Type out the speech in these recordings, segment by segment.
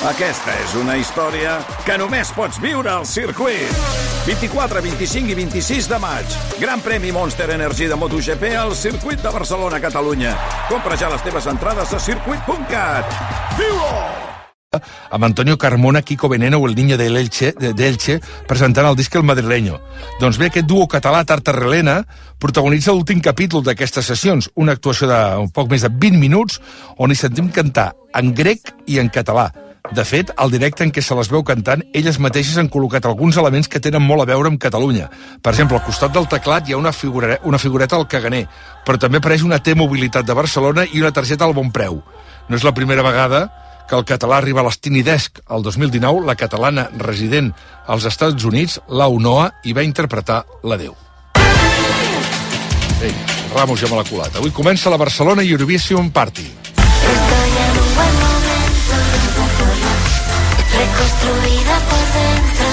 Aquesta és una història que només pots viure al circuit. 24, 25 i 26 de maig. Gran premi Monster Energy de MotoGP al circuit de Barcelona, Catalunya. Compra ja les teves entrades a circuit.cat. Viu-ho! Amb Antonio Carmona, Kiko Veneno o el Niño de Elche presentant el disc El Madrileño. Doncs bé, aquest duo català Tartarrelena protagonitza l'últim capítol d'aquestes sessions, una actuació de un poc més de 20 minuts on hi sentim cantar en grec i en català. De fet, al directe en què se les veu cantant, elles mateixes han col·locat alguns elements que tenen molt a veure amb Catalunya. Per exemple, al costat del teclat hi ha una figureta al caganer, però també apareix una T-Mobilitat de Barcelona i una targeta al bon preu. No és la primera vegada que el català arriba a l'Estinidesc. El 2019, la catalana resident als Estats Units, Lau Noa, hi va interpretar l'Adeu. Ei, Ramos ja me l'ha colat. Avui comença la Barcelona Eurovision Party. Estoy en un buen momento, reconstruida por dentro.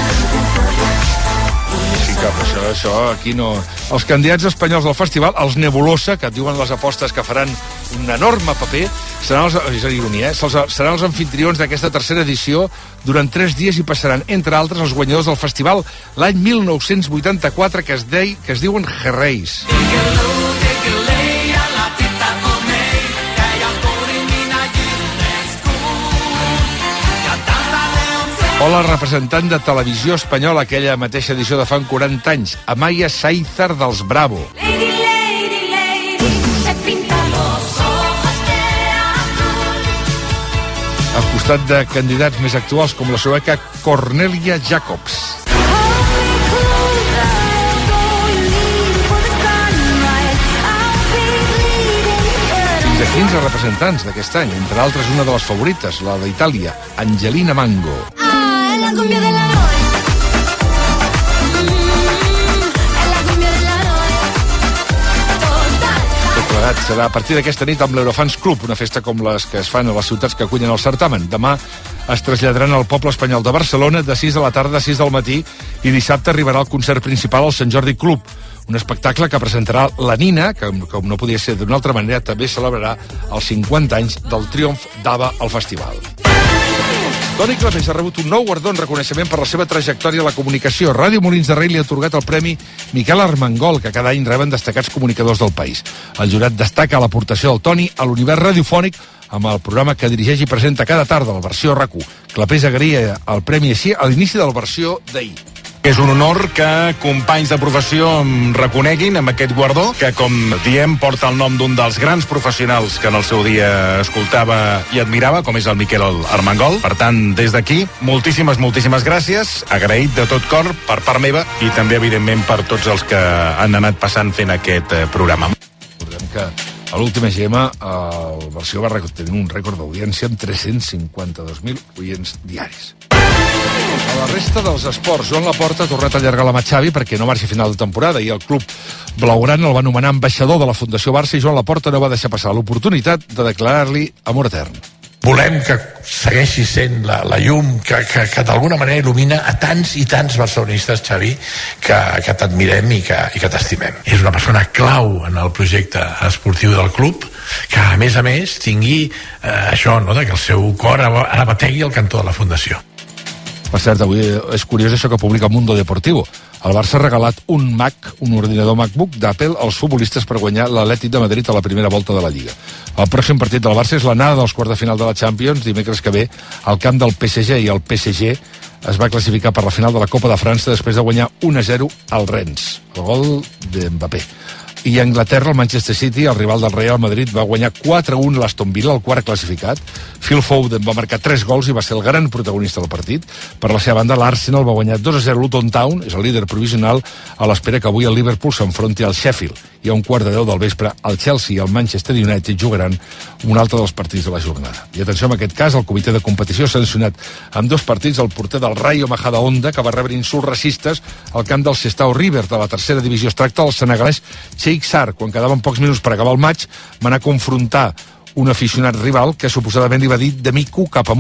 Sí, cap, això aquí no... Els candidats espanyols del festival, els Nebulosa, que et diuen les apostes que faran un enorme paper, seran seran els anfitrions d'aquesta tercera edició durant 3 dies i passaran, entre altres, els guanyadors del festival l'any 1984, que es diuen Jerreis. O la representant de Televisió Espanyola, aquella mateixa edició de fa 40 anys, Amaya Saizar dels Bravo. Lady, lady, lady, se pinta los ojos de azul. Al costat de candidats més actuals com la sueca Cornelia Jacobs. Fins a 15 representants d'aquest any, entre altres una de les favorites, la d'Itàlia, Angelina Mango. La cumbia de la noche. La cumbia de la noche. Total. Tot plegat serà a partir d'aquesta nit amb l'Eurofans Club, una festa com les que es fan a les ciutats que acullen el certamen. Demà es traslladaran al poble espanyol de Barcelona de 6 de la tarda a 6 del matí i dissabte arribarà el concert principal al Sant Jordi Club, un espectacle que presentarà la Nina, que com no podia ser d'una altra manera també celebrarà els 50 anys del triomf d'ABBA al festival. Toni Clapés ha rebut un nou guardó en reconeixement per la seva trajectòria a la comunicació. Ràdio Molins de Rei li ha atorgat el Premi Miquel Armengol, que cada any reben destacats comunicadors del país. El jurat destaca l'aportació del Toni a l'univers radiofònic amb el programa que dirigeix i presenta cada tarda, la versió RAC1. Clapés agraïa el premi així a l'inici de la versió d'ahir. És un honor que companys de professió em reconeguin amb aquest guardó, que, com diem, porta el nom d'un dels grans professionals que en el seu dia escoltava i admirava, com és el Miquel Armengol. Per tant, des d'aquí, moltíssimes gràcies, agraït de tot cor per part meva i també, evidentment, per tots els que han anat passant fent aquest programa. Recordem que a l'última EGM el versió va tenir un rècord d'audiència amb 352.000 oients diaris. A la resta dels esports, Joan Laporta ha tornat a allargar la mà Xavi perquè no marxi a final de temporada i el club blaugrana el va nomenar ambaixador de la Fundació Barça i Joan Laporta no va deixar passar l'oportunitat de declarar-li amor etern. Volem que segueixi sent la llum que d'alguna manera il·lumina a tants i tants barcelonistes, Xavi, que t'admirem i que t'estimem. És una persona clau en el projecte esportiu del club, que a més tingui això, no?, que el seu cor ara bategui el cantó de la Fundació. Per cert, avui és curiós això que publica Mundo Deportivo. El Barça ha regalat un Mac, un ordinador MacBook d'Apple als futbolistes per guanyar l'Atlètic de Madrid a la primera volta de la Lliga. El pròxim partit del Barça és l'anada dels quarts de final de la Champions, dimecres que ve, al camp del PSG, i el PSG es va classificar per la final de la Copa de França després de guanyar 1-0 al Rennes, el gol de Mbappé. I a Anglaterra, el Manchester City, el rival del Real Madrid, va guanyar 4-1 l'Aston Villa, el quart classificat. Phil Foden va marcar 3 gols i va ser el gran protagonista del partit. Per la seva banda, l'Arsenal va guanyar 2-0 Luton Town, és el líder provisional, a l'espera que avui el Liverpool s'enfronti al Sheffield. I a 9:15 del vespre, el Chelsea i el Manchester United jugaran un altre dels partits de la jornada. I atenció, en aquest cas, el comitè de competició ha sancionat amb 2 partits el porter del Rayo Majadahonda, que va rebre insults racistes al camp del Sestao River de la tercera divisió. Es tracta del senegalès Cheikh Sarr. Quan quedaven pocs minuts per acabar el maig, va anar a confrontar un aficionat rival que suposadament li va dir de mico cap amunt.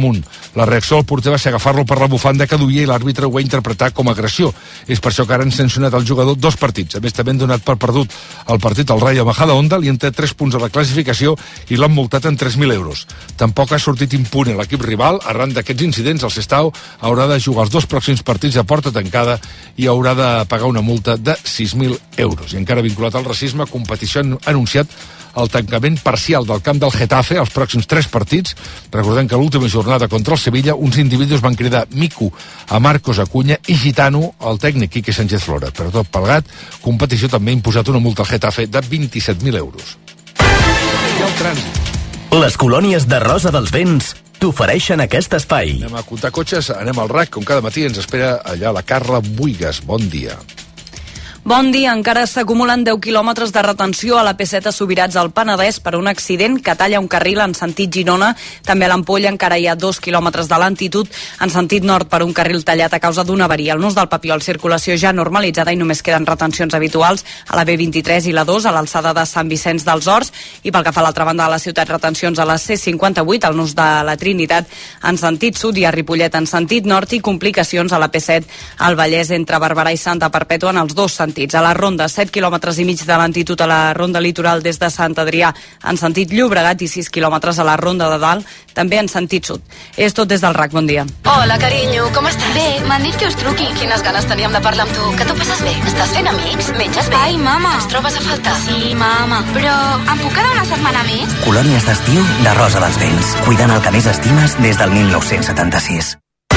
La reacció del porter va ser agafar-lo per la bufanda que duia i l'àrbitre ho va interpretar com a agressió. És per això que ara han sancionat el jugador 2 partits. A més, també han donat per perdut el partit al Rayo Majadahonda, li han tret 3 punts a la classificació i l'han multat en 3.000 euros. Tampoc ha sortit impune l'equip rival. Arran d'aquests incidents, el Sestao haurà de jugar els 2 pròxims partits a porta tancada i haurà de pagar una multa de 6.000 euros. I encara vinculat al racisme, competició ha anunciat el tancament parcial del camp del Getafe als pròxims 3 partits. Recordem que a l'última jornada contra el Sevilla uns individus van cridar mico a Marcos Acuña i gitano al tècnic Quique Sánchez Flora. Per tot plegat, competició també ha imposat una multa al Getafe de 27.000 euros. I el trànsit. Les colònies de Rosa dels Vents t'ofereixen aquest espai. Anem a comptar cotxes, anem al RAC, com cada matí ens espera allà la Carla Buigas. Bon dia. Bon dia. Encara s'acumulen 10 quilòmetres de retenció a la P7 a Subirats al Penedès per un accident que talla un carril en sentit Girona. També a l'Ampolla encara hi ha 2 quilòmetres de lentitud en sentit nord per un carril tallat a causa d'una avaria. Al nus del Papiol, circulació ja normalitzada i només queden retencions habituals a la B23 i la 2 a l'alçada de Sant Vicenç dels Horts, i pel que fa a l'altra banda de la ciutat, retencions a la C58 al nus de la Trinitat en sentit sud i a Ripollet en sentit nord, i complicacions a la P7 al Vallès entre Barberà i Santa Perpètua en els 2 sentits. A la Ronda, 7 quilòmetres i mig de lentitud a la Ronda Litoral des de Sant Adrià en sentit Llobregat i 6 quilòmetres a la Ronda de Dalt, també en sentit sud. És tot des del RAC, bon dia. Hola, carinyo, com estàs? Bé, m'han dit que us truqui. Quines ganes teníem de parlar amb tu. Que tu passes bé? Estàs fent amics? Menges bé? Ai, mama. Ens trobes a faltar? Sí, mama. Però em puc quedar una setmana més? Colònies d'estiu de Rosa dels Vents. Cuidant el que més estimes des del 1976.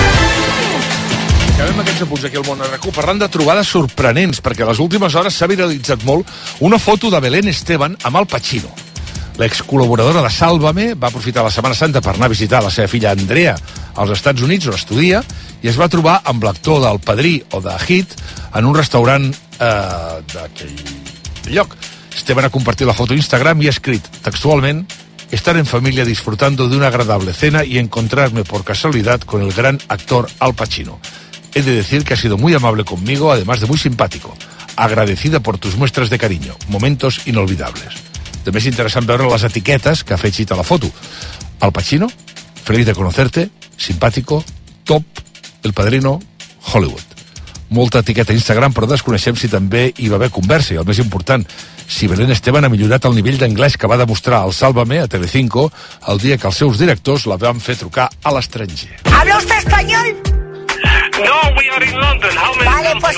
Acabem aquests apunts aquí al Món RQ parlant de trobades sorprenents, perquè a les últimes hores s'ha viralitzat molt una foto de Belén Esteban amb Al Pacino. L'ex-col·laboradora de Sálvame va aprofitar la Setmana Santa per anar a visitar la seva filla Andrea als Estats Units, on estudia, i es va trobar amb l'actor del Padrí o de Hit en un restaurant d'aquell lloc. Esteban ha compartit la foto a Instagram y ha escrit textualment: estar en familia disfrutando de una agradable cena y encontrarme por casualidad con el gran actor Al Pacino. He de decir que ha sido muy amable conmigo, además de muy simpático. Agradecida por tus muestras de cariño. Momentos inolvidables. També és interessant veure les etiquetes que ha afegit a la foto. Al Pacino, feliz de conocerte, simpático, top, El Padrino, Hollywood. Molta etiqueta a Instagram, però desconeixem si també hi va haver conversa. I el més important, si Belén Esteban ha millorat el nivell d'anglès que va demostrar al Sálvame a Telecinco el dia que els seus directors la van fer trucar a l'estranger. ¿Habla usted español? No, we are in London. How many Vale, pues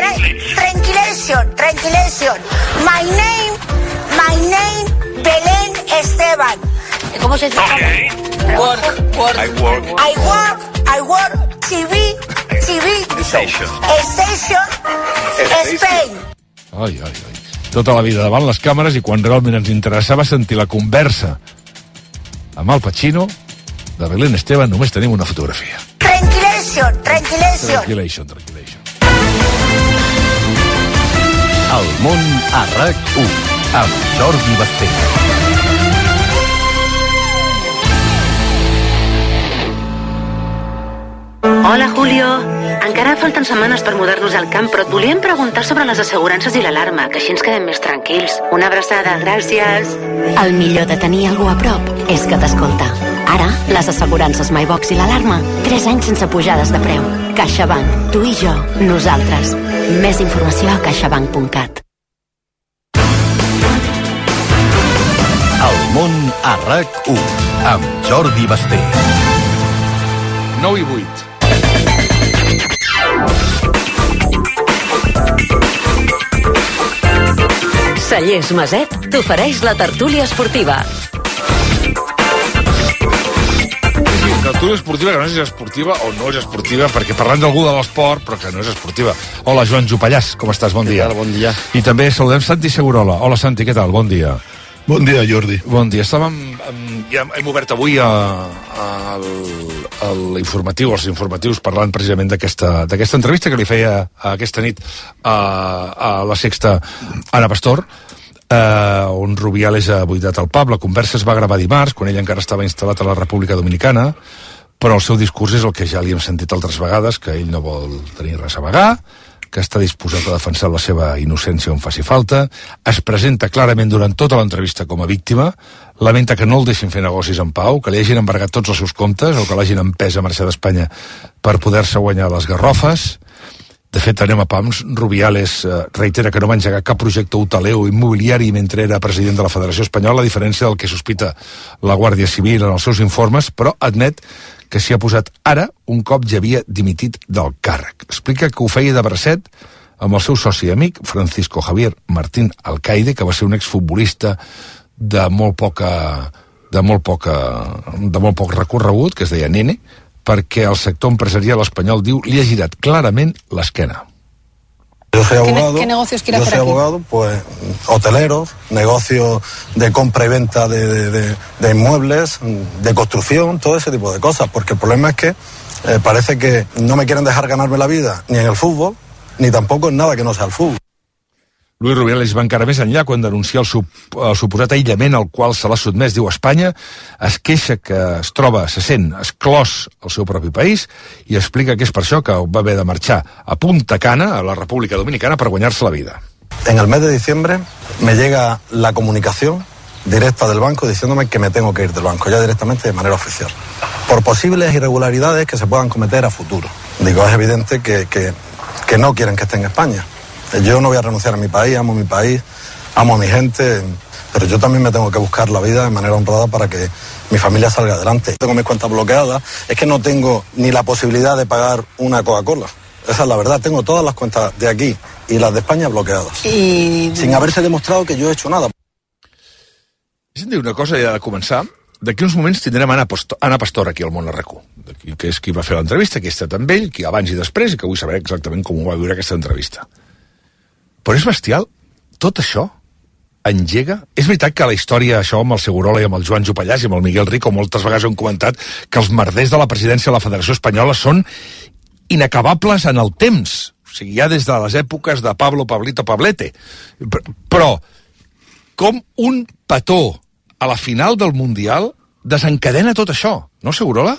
tranquilation. My name, Belén Esteban. ¿Cómo se dice? Okay. I work, TV, Station, Spain. Ai. Tota la vida davant les càmeres, i quan realment ens interessava sentir la conversa amb Al Pacino, de Belén Esteban només tenim una fotografia. Tranquilation. El món a RAC1 amb Jordi Basté. Hola, Julio. Encara falten setmanes per mudar-nos al camp, però et volíem preguntar sobre les assegurances i l'alarma, que així ens quedem més tranquils. Una abraçada, gràcies. El millor de tenir algú a prop és que t'escolta. Ara, les assegurances MyBox i l'alarma, 3 anys sense pujades de preu. CaixaBank, tu i jo, nosaltres. Més informació a caixabank.cat. El món a RAC1 amb Jordi Basté. 9 i 8. Cellers Maset t'ofereix la tertúlia esportiva. Tertúlia esportiva que no és esportiva o no és esportiva, perquè parlant d'algú de l'esport, però que no és esportiva. Hola, Joan Jopallàs, com estàs? Bon dia. Què tal? Bon dia. I també saludem Santi Segurola. Hola, Santi, què tal? Bon dia. Bon dia, Jordi. Bon dia. Ja hem obert avui l'informatiu, els informatius, parlant precisament d'aquesta entrevista que li feia aquesta nit a la Sexta Ana Pastor, on Rubiales ha buidat el pub. La conversa es va gravar dimarts, quan ell encara estava instal·lat a la República Dominicana, però el seu discurs és el que ja li hem sentit altres vegades, que ell no vol tenir res a amagar, que està disposat a defensar la seva innocència on faci falta, es presenta clarament durant tota l'entrevista com a víctima, lamenta que no el deixin fer negocis en pau, que li hagin embargat tots els seus comptes o que l'hagin empès a marxar d'Espanya per poder-se guanyar les garrofes. De fet, anem a pams, Rubiales reitera que no va engegar cap projecte hoteler o immobiliari mentre era president de la Federació Espanyola, a diferència del que sospita la Guàrdia Civil en els seus informes, però admet que s'hi ha posat ara un cop ja havia dimitit del càrrec. Explica que ho feia de bracet amb el seu soci i amic, Francisco Javier Martín Alcaide, que va ser un exfutbolista de molt poc recorregut, que es deia Nene, perquè el sector empresarial espanyol, diu, li ha girat clarament l'esquena. Yo soy abogado. ¿Qué negocios quiere yo hacer soy aquí? abogado, pues hoteleros, negocios de compra y venta de inmuebles, de construcción, todo ese tipo de cosas, porque el problema es que parece que no me quieren dejar ganarme la vida ni en el fútbol, ni tampoco en nada que no sea el fútbol. Luis Rubiales va encara més enllà quan denuncia el suposat aïllament al qual se l'ha sotmès, diu, Espanya, es queixa que se sent exclòs al seu propi país i explica que és per això que va haver de marxar a Punta Cana, a la República Dominicana, per guanyar-se la vida. En el mes de diciembre me llega la comunicación directa del banco diciéndome que me tengo que ir del banco, ya directamente de manera oficial, por posibles irregularidades que se puedan cometer a futuro. Digo, es evidente que no quieren que esté en España. Yo no voy a renunciar a mi país, amo a mi gente, pero yo también me tengo que buscar la vida de manera honrada para que mi familia salga adelante. Tengo mis cuentas bloqueadas, es que no tengo ni la posibilidad de pagar una Coca-Cola. Esa es la verdad, tengo todas las cuentas de aquí y las de España bloqueadas. Sin haberse demostrado que yo he hecho nada. Deixa'm dir una cosa ja de començar. D'aquí uns moments tindrem Anna Pastor aquí al Món a RAC1, que és qui va fer l'entrevista, qui ha estat amb ell, qui abans i després, i que vull saber exactament com ho va viure aquesta entrevista. Però és bestial, tot això engega... És veritat que la història, això amb el Segurola i amb el Joan Jopallàs i amb el Miguel Rico, moltes vegades hem comentat que els merders de la presidència de la Federació Espanyola són inacabables en el temps. O sigui, ja des de les èpoques de Pablito Pablete. Però com un petó a la final del Mundial desencadena tot això, ¿no, Segurola?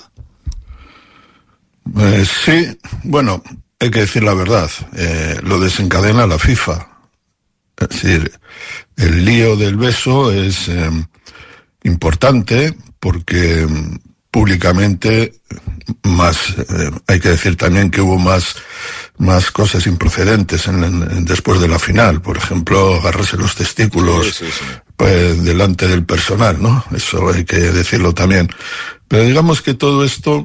Sí, bueno, hay que decir la verdad, lo desencadena la FIFA. Es decir, el lío del beso es importante porque públicamente hay que decir también que hubo más cosas improcedentes después de la final, por ejemplo, agarrarse los testículos sí. Pues, delante del personal, ¿no? Eso hay que decirlo también. Pero digamos que todo esto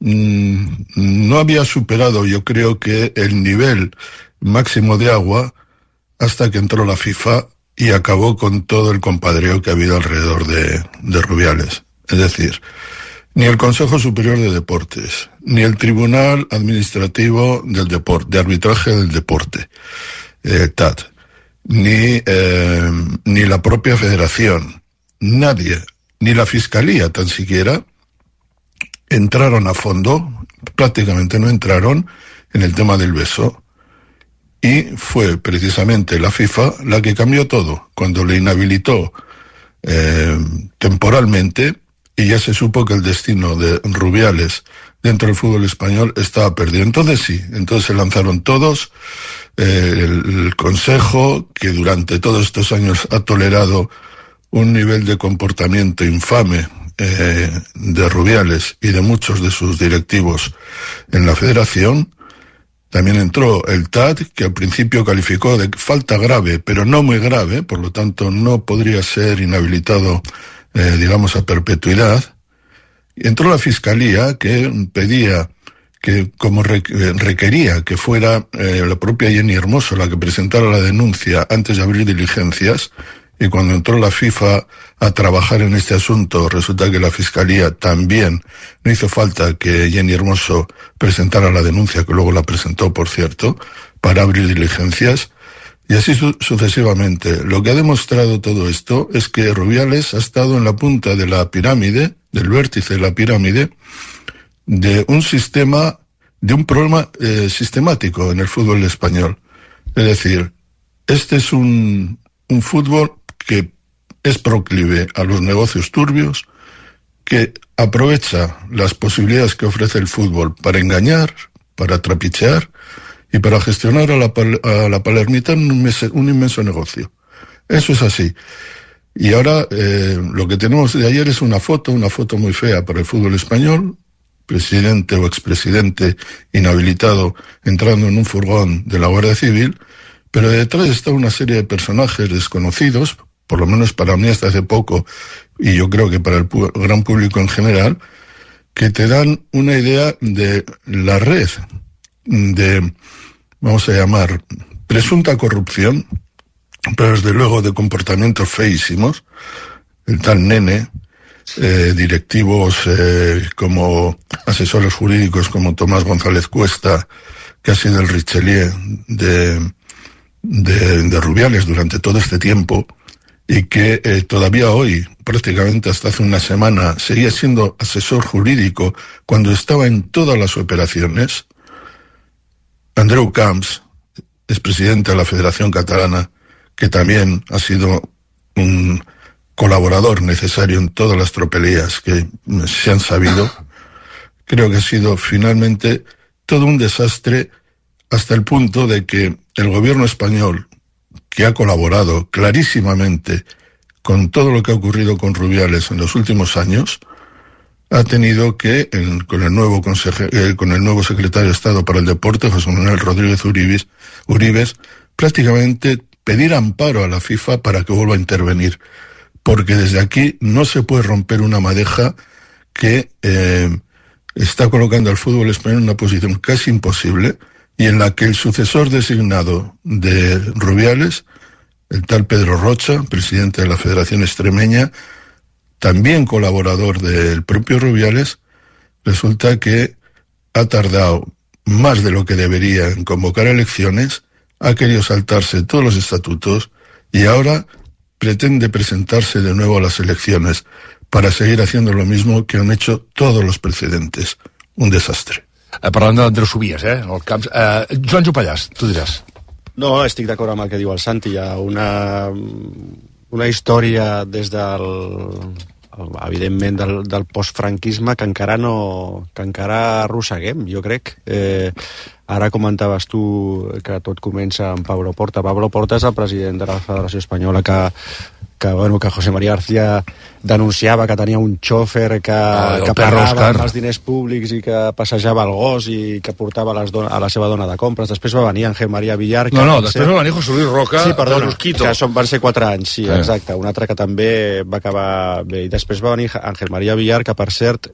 no había superado, yo creo que el nivel máximo de agua hasta que entró la FIFA y acabó con todo el compadreo que ha habido alrededor de Rubiales. Es decir, ni el Consejo Superior de Deportes, ni el Tribunal Administrativo del Deporte, de Arbitraje del Deporte, TAD, ni la propia Federación, nadie, ni la Fiscalía tan siquiera, entraron a fondo, prácticamente no entraron en el tema del beso, y fue precisamente la FIFA la que cambió todo, cuando le inhabilitó temporalmente, y ya se supo que el destino de Rubiales dentro del fútbol español estaba perdido. Entonces sí, entonces se lanzaron todos, el Consejo, que durante todos estos años ha tolerado un nivel de comportamiento infame de Rubiales y de muchos de sus directivos en la Federación. También entró el TAD, que al principio calificó de falta grave, pero no muy grave, por lo tanto no podría ser inhabilitado digamos a perpetuidad. Entró la Fiscalía, que pedía que, como requería que fuera la propia Jenny Hermoso la que presentara la denuncia antes de abrir diligencias, y cuando entró la FIFA a trabajar en este asunto, resulta que la Fiscalía también no hizo falta que Jenny Hermoso presentara la denuncia, que luego la presentó, por cierto, para abrir diligencias. Y así sucesivamente. Lo que ha demostrado todo esto es que Rubiales ha estado en la punta de la pirámide, del vértice de la pirámide, de un sistema, de un problema sistemático en el fútbol español. Es decir, este es un fútbol que es proclive a los negocios turbios, que aprovecha las posibilidades que ofrece el fútbol para engañar, para trapichear, y para gestionar a la Palermitana un inmenso negocio. Eso es así. Y ahora lo que tenemos de ayer es una foto muy fea para el fútbol español, presidente o expresidente inhabilitado entrando en un furgón de la Guardia Civil, pero detrás está una serie de personajes desconocidos, por lo menos para mí hasta hace poco, y yo creo que para el gran público en general, que te dan una idea de la red de, vamos a llamar, presunta corrupción, pero desde luego de comportamientos feísimos, el tal Nene, directivos como asesores jurídicos como Tomás González Cuesta, que ha sido el Richelieu de Rubiales durante todo este tiempo, y que todavía hoy, prácticamente hasta hace una semana, seguía siendo asesor jurídico cuando estaba en todas las operaciones. Andreu Camps, expresidente de la Federación Catalana, que también ha sido un colaborador necesario en todas las tropelías que se han sabido. Creo que ha sido finalmente todo un desastre, hasta el punto de que el gobierno español, que ha colaborado clarísimamente con todo lo que ha ocurrido con Rubiales en los últimos años, ha tenido que, con el nuevo secretario de Estado para el Deporte, José Manuel Rodríguez Uribes, prácticamente pedir amparo a la FIFA para que vuelva a intervenir, porque desde aquí no se puede romper una madeja que está colocando al fútbol español en una posición casi imposible, y en la que el sucesor designado de Rubiales, el tal Pedro Rocha, presidente de la Federación Extremeña, también colaborador del propio Rubiales, resulta que ha tardado más de lo que debería en convocar elecciones, ha querido saltarse todos los estatutos y ahora pretende presentarse de nuevo a las elecciones para seguir haciendo lo mismo que han hecho todos los precedentes. Un desastre. Parlant d'Andreu Subies, el Camps. Joan Jopallàs, tu diràs. No, estic d'acord amb el que diu el Santi. Hi ha una història des del evidentment del postfranquisme que encara arrosseguem, jo crec. Ara comentaves tu que tot comença amb Pablo Porta. Pablo Porta és el president de la Federació Espanyola que José María García denunciava que tenia un xòfer que pagava amb els diners públics i que passejava el gos i que portava a la seva dona de compres. Després va venir Ángel María Villar... després va venir José Luis Roca de Rusquito. Que van ser 4 anys, sí, exacte. Un altre que també va acabar bé. I després va venir Ángel María Villar, que per cert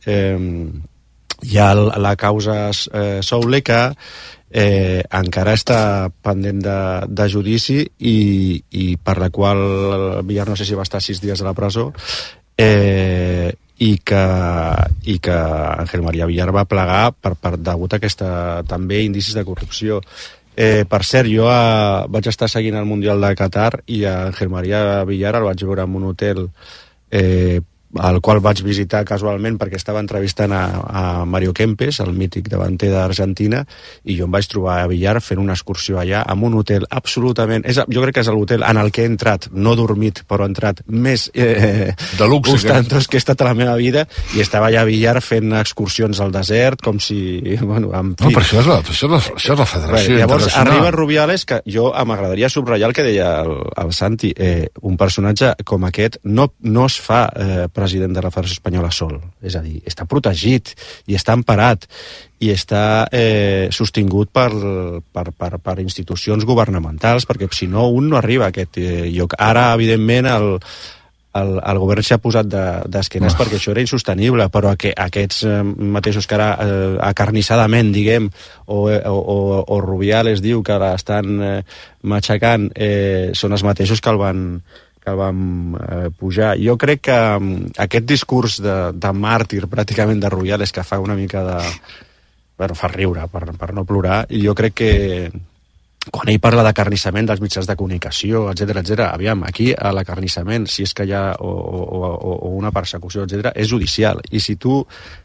hi ha la causa Soule, que encara està pendent de judici i per la qual Villar no sé si va estar 6 dies a la presó i que Ángel María Villar va plegar degut a aquesta també indicis de corrupció. Per cert, jo vaig estar seguint el Mundial de Qatar i a Ángel María Villar el vaig veure en un hotel al qual vaig visitar casualment perquè estava entrevistant a Mario Kempes, el mític davanter d'Argentina, i jo em vaig trobar a Villar fent una excursió allà en un hotel absolutament... Jo crec que és l'hotel en el que he entrat, no dormit, però he entrat més de luxe ostentós que he estat a la meva vida, i estava allà a Villar fent excursions al desert, com si... No, però això és la Federació Llavors Internacional. arriba Rubiales, que jo m'agradaria subratllar el que deia el Santi. Un personatge com aquest no es fa president de la Federació Espanyola sol, és a dir, està protegit i està emparat i està sostingut per institucions governamentals, perquè si no un no arriba a aquest lloc. Ara, evidentment, el govern s'ha posat d'esquenes perquè això era insostenible, però aquests mateixos que ara acarnissadament, diguem, o Rubiales diu que l'estan matxacant, són els mateixos que el van pujar. Jo crec que aquest discurs de màrtir pràcticament de Rubiales, que fa una mica de... fa riure, per no plorar, i jo crec que quan ell parla d'acarnissament dels mitjans de comunicació, etc, aviam, aquí l'acarnissament, si és que hi ha o una persecució, etc, és judicial, i si tu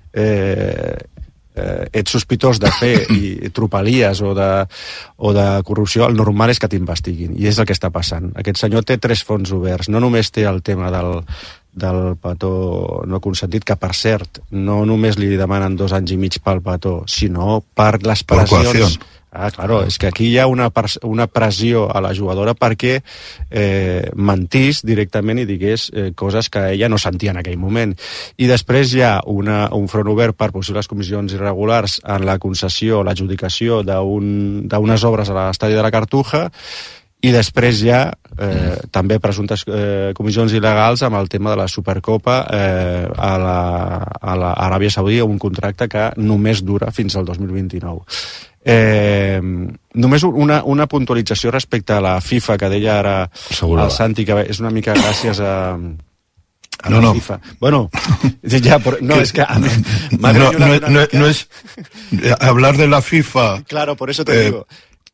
ets sospitós de fer i tropelies o de corrupció, el normal és que t'investiguin, i és el que està passant. Aquest senyor té 3 fronts oberts, no només té el tema del petó no consentit, que per cert no només li demanen 2 anys i mig pel petó, sinó per les pressions, Claro, és que aquí hi ha una pressió a la jugadora perquè mentís directament i digués coses que ella no sentia en aquell moment. I després hi ha un front obert per possibles comissions irregulars en la concessió, l'adjudicació d'unes obres a l'estadi de la Cartuja, i després hi ha també presumptes comissions il·legals amb el tema de la Supercopa a l'Aràbia Saudita, un contracte que només dura fins al 2029. Només una puntualització respecte a la FIFA, que deia ara el Santi, que és una mica gràcies a la FIFA. Bueno, ya, no, es que... No es hablar de la FIFA... Claro, por eso te digo...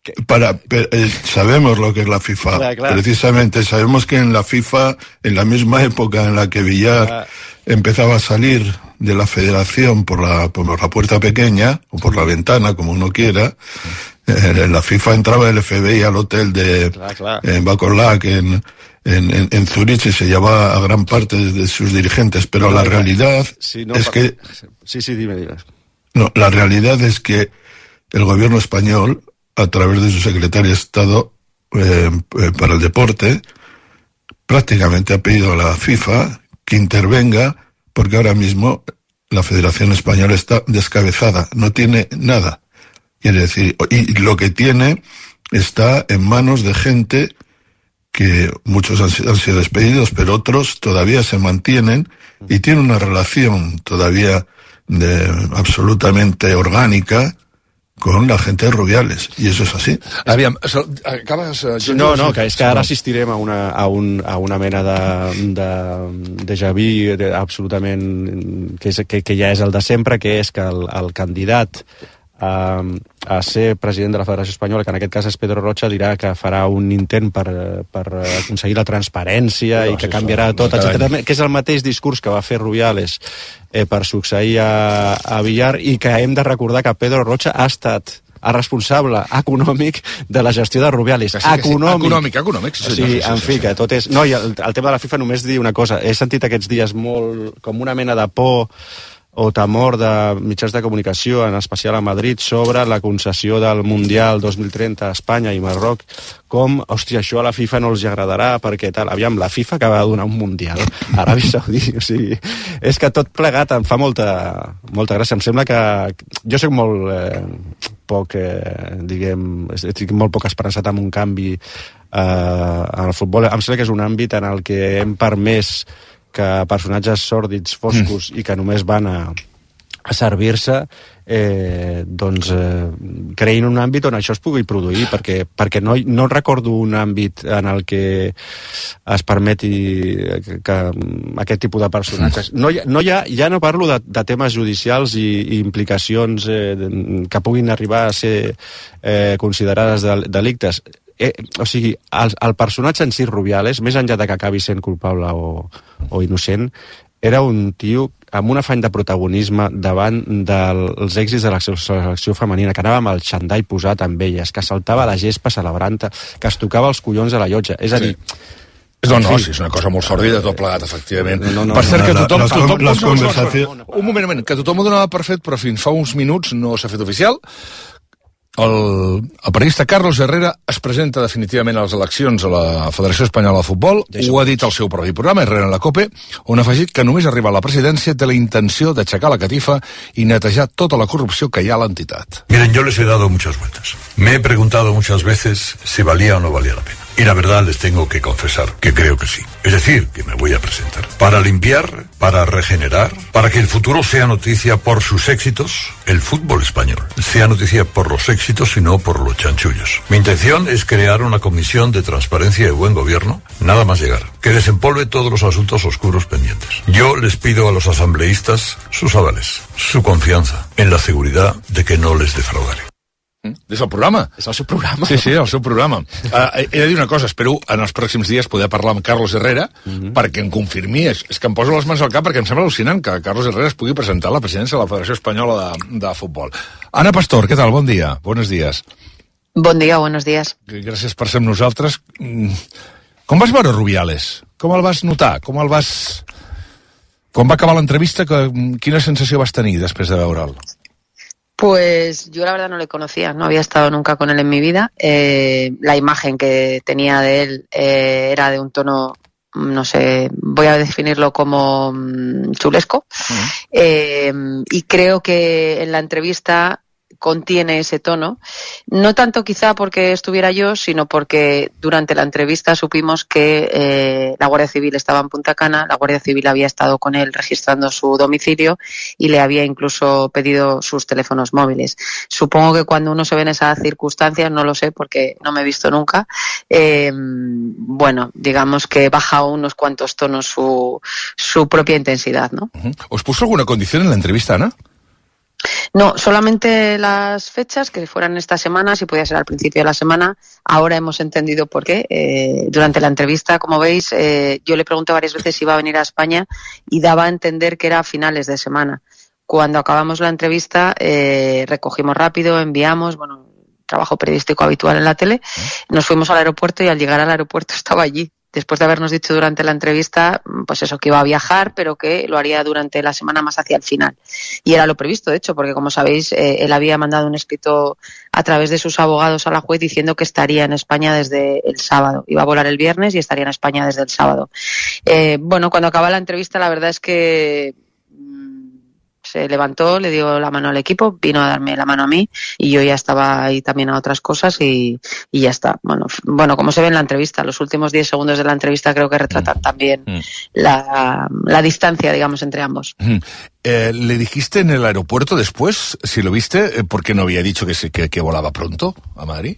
sabemos lo que es la FIFA, claro. Precisamente sabemos que en la FIFA, en la misma época en la que Villar empezaba a salir de la federación por la puerta pequeña o por la ventana, como uno quiera, en la FIFA entraba el FBI al hotel de Bacorlac en Zurich y se llevaba a gran parte de sus dirigentes, pero la realidad es que... Sí, dime. No, la realidad es que el gobierno español, a través de su secretario de Estado para el deporte, prácticamente ha pedido a la FIFA que intervenga, porque ahora mismo la Federación Española está descabezada, no tiene nada. Quiere decir, y lo que tiene está en manos de gente que muchos han sido despedidos, pero otros todavía se mantienen y tienen una relación todavía absolutamente orgánica con la gente de Rubiales, i això és així. Aviam, acabes... No, que és que ara assistirem a una mena de déjà vu absolutament que ja és el de sempre, que és que el candidat a ser president de la Federació Espanyola, que en aquest cas és Pedro Rocha, dirà que farà un intent per aconseguir la transparència i que canviarà tot, etc. Que és el mateix discurs que va fer Rubiales per succeir a Villar, i que hem de recordar que Pedro Rocha ha estat el responsable econòmic de la gestió de Rubiales. Econòmic. Sí, en fi, que tot és... No, i el tema de la FIFA només dir una cosa. He sentit aquests dies molt com una mena de por o temor de mitjans de comunicació, en especial a Madrid, sobre la concessió del Mundial 2030 a Espanya i Marroc, com, hòstia, això a la FIFA no els agradarà, perquè tal. Aviam, la FIFA acaba de donar un Mundial a Aràbia Saudita, o sigui, és que tot plegat em fa molta gràcia. Em sembla que jo soc molt poc, estic molt poc esperançat en un canvi en el futbol. Em sembla que és un àmbit en el que hem permès que personatges sòrdids, foscos i que només van a servir-se creïn un àmbit on això es pugui produir, perquè no recordo un àmbit en el que es permeti que aquest tipus de personatges... Ja no parlo de temes judicials i implicacions que puguin arribar a ser considerades delictes. O sigui, el personatge en si, Rubiales, més enllà de que acabi sent culpable o innocent, era un tio amb un afany de protagonisme davant dels èxits de la selecció femenina, que anava amb el xandall posat amb elles, que saltava a la gespa celebrant, que es tocava els collons a la llotja. És a dir... No, sí, és una cosa molt sòrdida, tot plegat, efectivament. Per cert, que tothom... Un moment, que tothom ho donava per fet, però fins fa uns minuts no s'ha fet oficial. El periodista Carlos Herrera es presenta definitivament a les eleccions a la Federació Espanyola de Futbol. Ho ha dit al seu propi programa, Herrera en la COPE, on ha afegit que només arribar a la presidència té la intenció d'aixecar la catifa i netejar tota la corrupció que hi ha a l'entitat. Miren, yo les he dado muchas vueltas. Me he preguntado muchas veces si valía o no valía la pena. Y la verdad les tengo que confesar que creo que sí. Es decir, que me voy a presentar. Para limpiar, para regenerar, para que el futuro sea noticia por sus éxitos, el fútbol español sea noticia por los éxitos y no por los chanchullos. Mi intención es crear una comisión de transparencia y buen gobierno, nada más llegar, que desempolve todos los asuntos oscuros pendientes. Yo les pido a los asambleístas sus avales, su confianza en la seguridad de que no les defraudaré. És el programa. És el seu programa. Sí, el seu programa. He de dir una cosa, espero en els pròxims dies poder parlar amb Carlos Herrera perquè em confirmi. És que em poso les mans al cap perquè em sembla al·lucinant que Carlos Herrera es pugui presentar a la presidència de la Federació Espanyola de Futbol. Ana Pastor, què tal? Bon dia. Buenos días. Bon dia, buenos días. Gràcies per ser amb nosaltres. Com vas veure Rubiales? Com el vas notar? Quan va acabar l'entrevista, quina sensació vas tenir després de veure'l? Pues yo la verdad no le conocía, no había estado nunca con él en mi vida. La imagen que tenía de él era de un tono, no sé, voy a definirlo como chulesco. Y creo que en la entrevista contiene ese tono, no tanto quizá porque estuviera yo, sino porque durante la entrevista supimos que la Guardia Civil estaba en Punta Cana, la Guardia Civil había estado con él registrando su domicilio y le había incluso pedido sus teléfonos móviles. Supongo que cuando uno se ve en esas circunstancias, no lo sé porque no me he visto nunca, bueno, digamos que baja unos cuantos tonos su propia intensidad, ¿no? ¿Os puso alguna condición en la entrevista, Ana? No, solamente las fechas, que fueran esta semana, si podía ser al principio de la semana. Ahora hemos entendido por qué. Durante la entrevista, como veis, yo le pregunté varias veces si iba a venir a España y daba a entender que era a finales de semana. Cuando acabamos la entrevista, recogimos rápido, enviamos, bueno, trabajo periodístico habitual en la tele, nos fuimos al aeropuerto y al llegar al aeropuerto estaba allí. Después de habernos dicho durante la entrevista, pues eso, que iba a viajar, pero que lo haría durante la semana más hacia el final. Y era lo previsto, de hecho, porque como sabéis, él había mandado un escrito a través de sus abogados a la juez diciendo que estaría en España desde el sábado. Iba a volar el viernes y estaría en España desde el sábado. Bueno, cuando acaba la entrevista, la verdad es que se levantó, le dio la mano al equipo, vino a darme la mano a mí y yo ya estaba ahí también a otras cosas y ya está. Bueno, como se ve en la entrevista, los últimos 10 segundos de la entrevista creo que retratan también la distancia, digamos, entre ambos. ¿Le dijiste en el aeropuerto después, si lo viste, por qué no había dicho que volaba pronto a Madrid?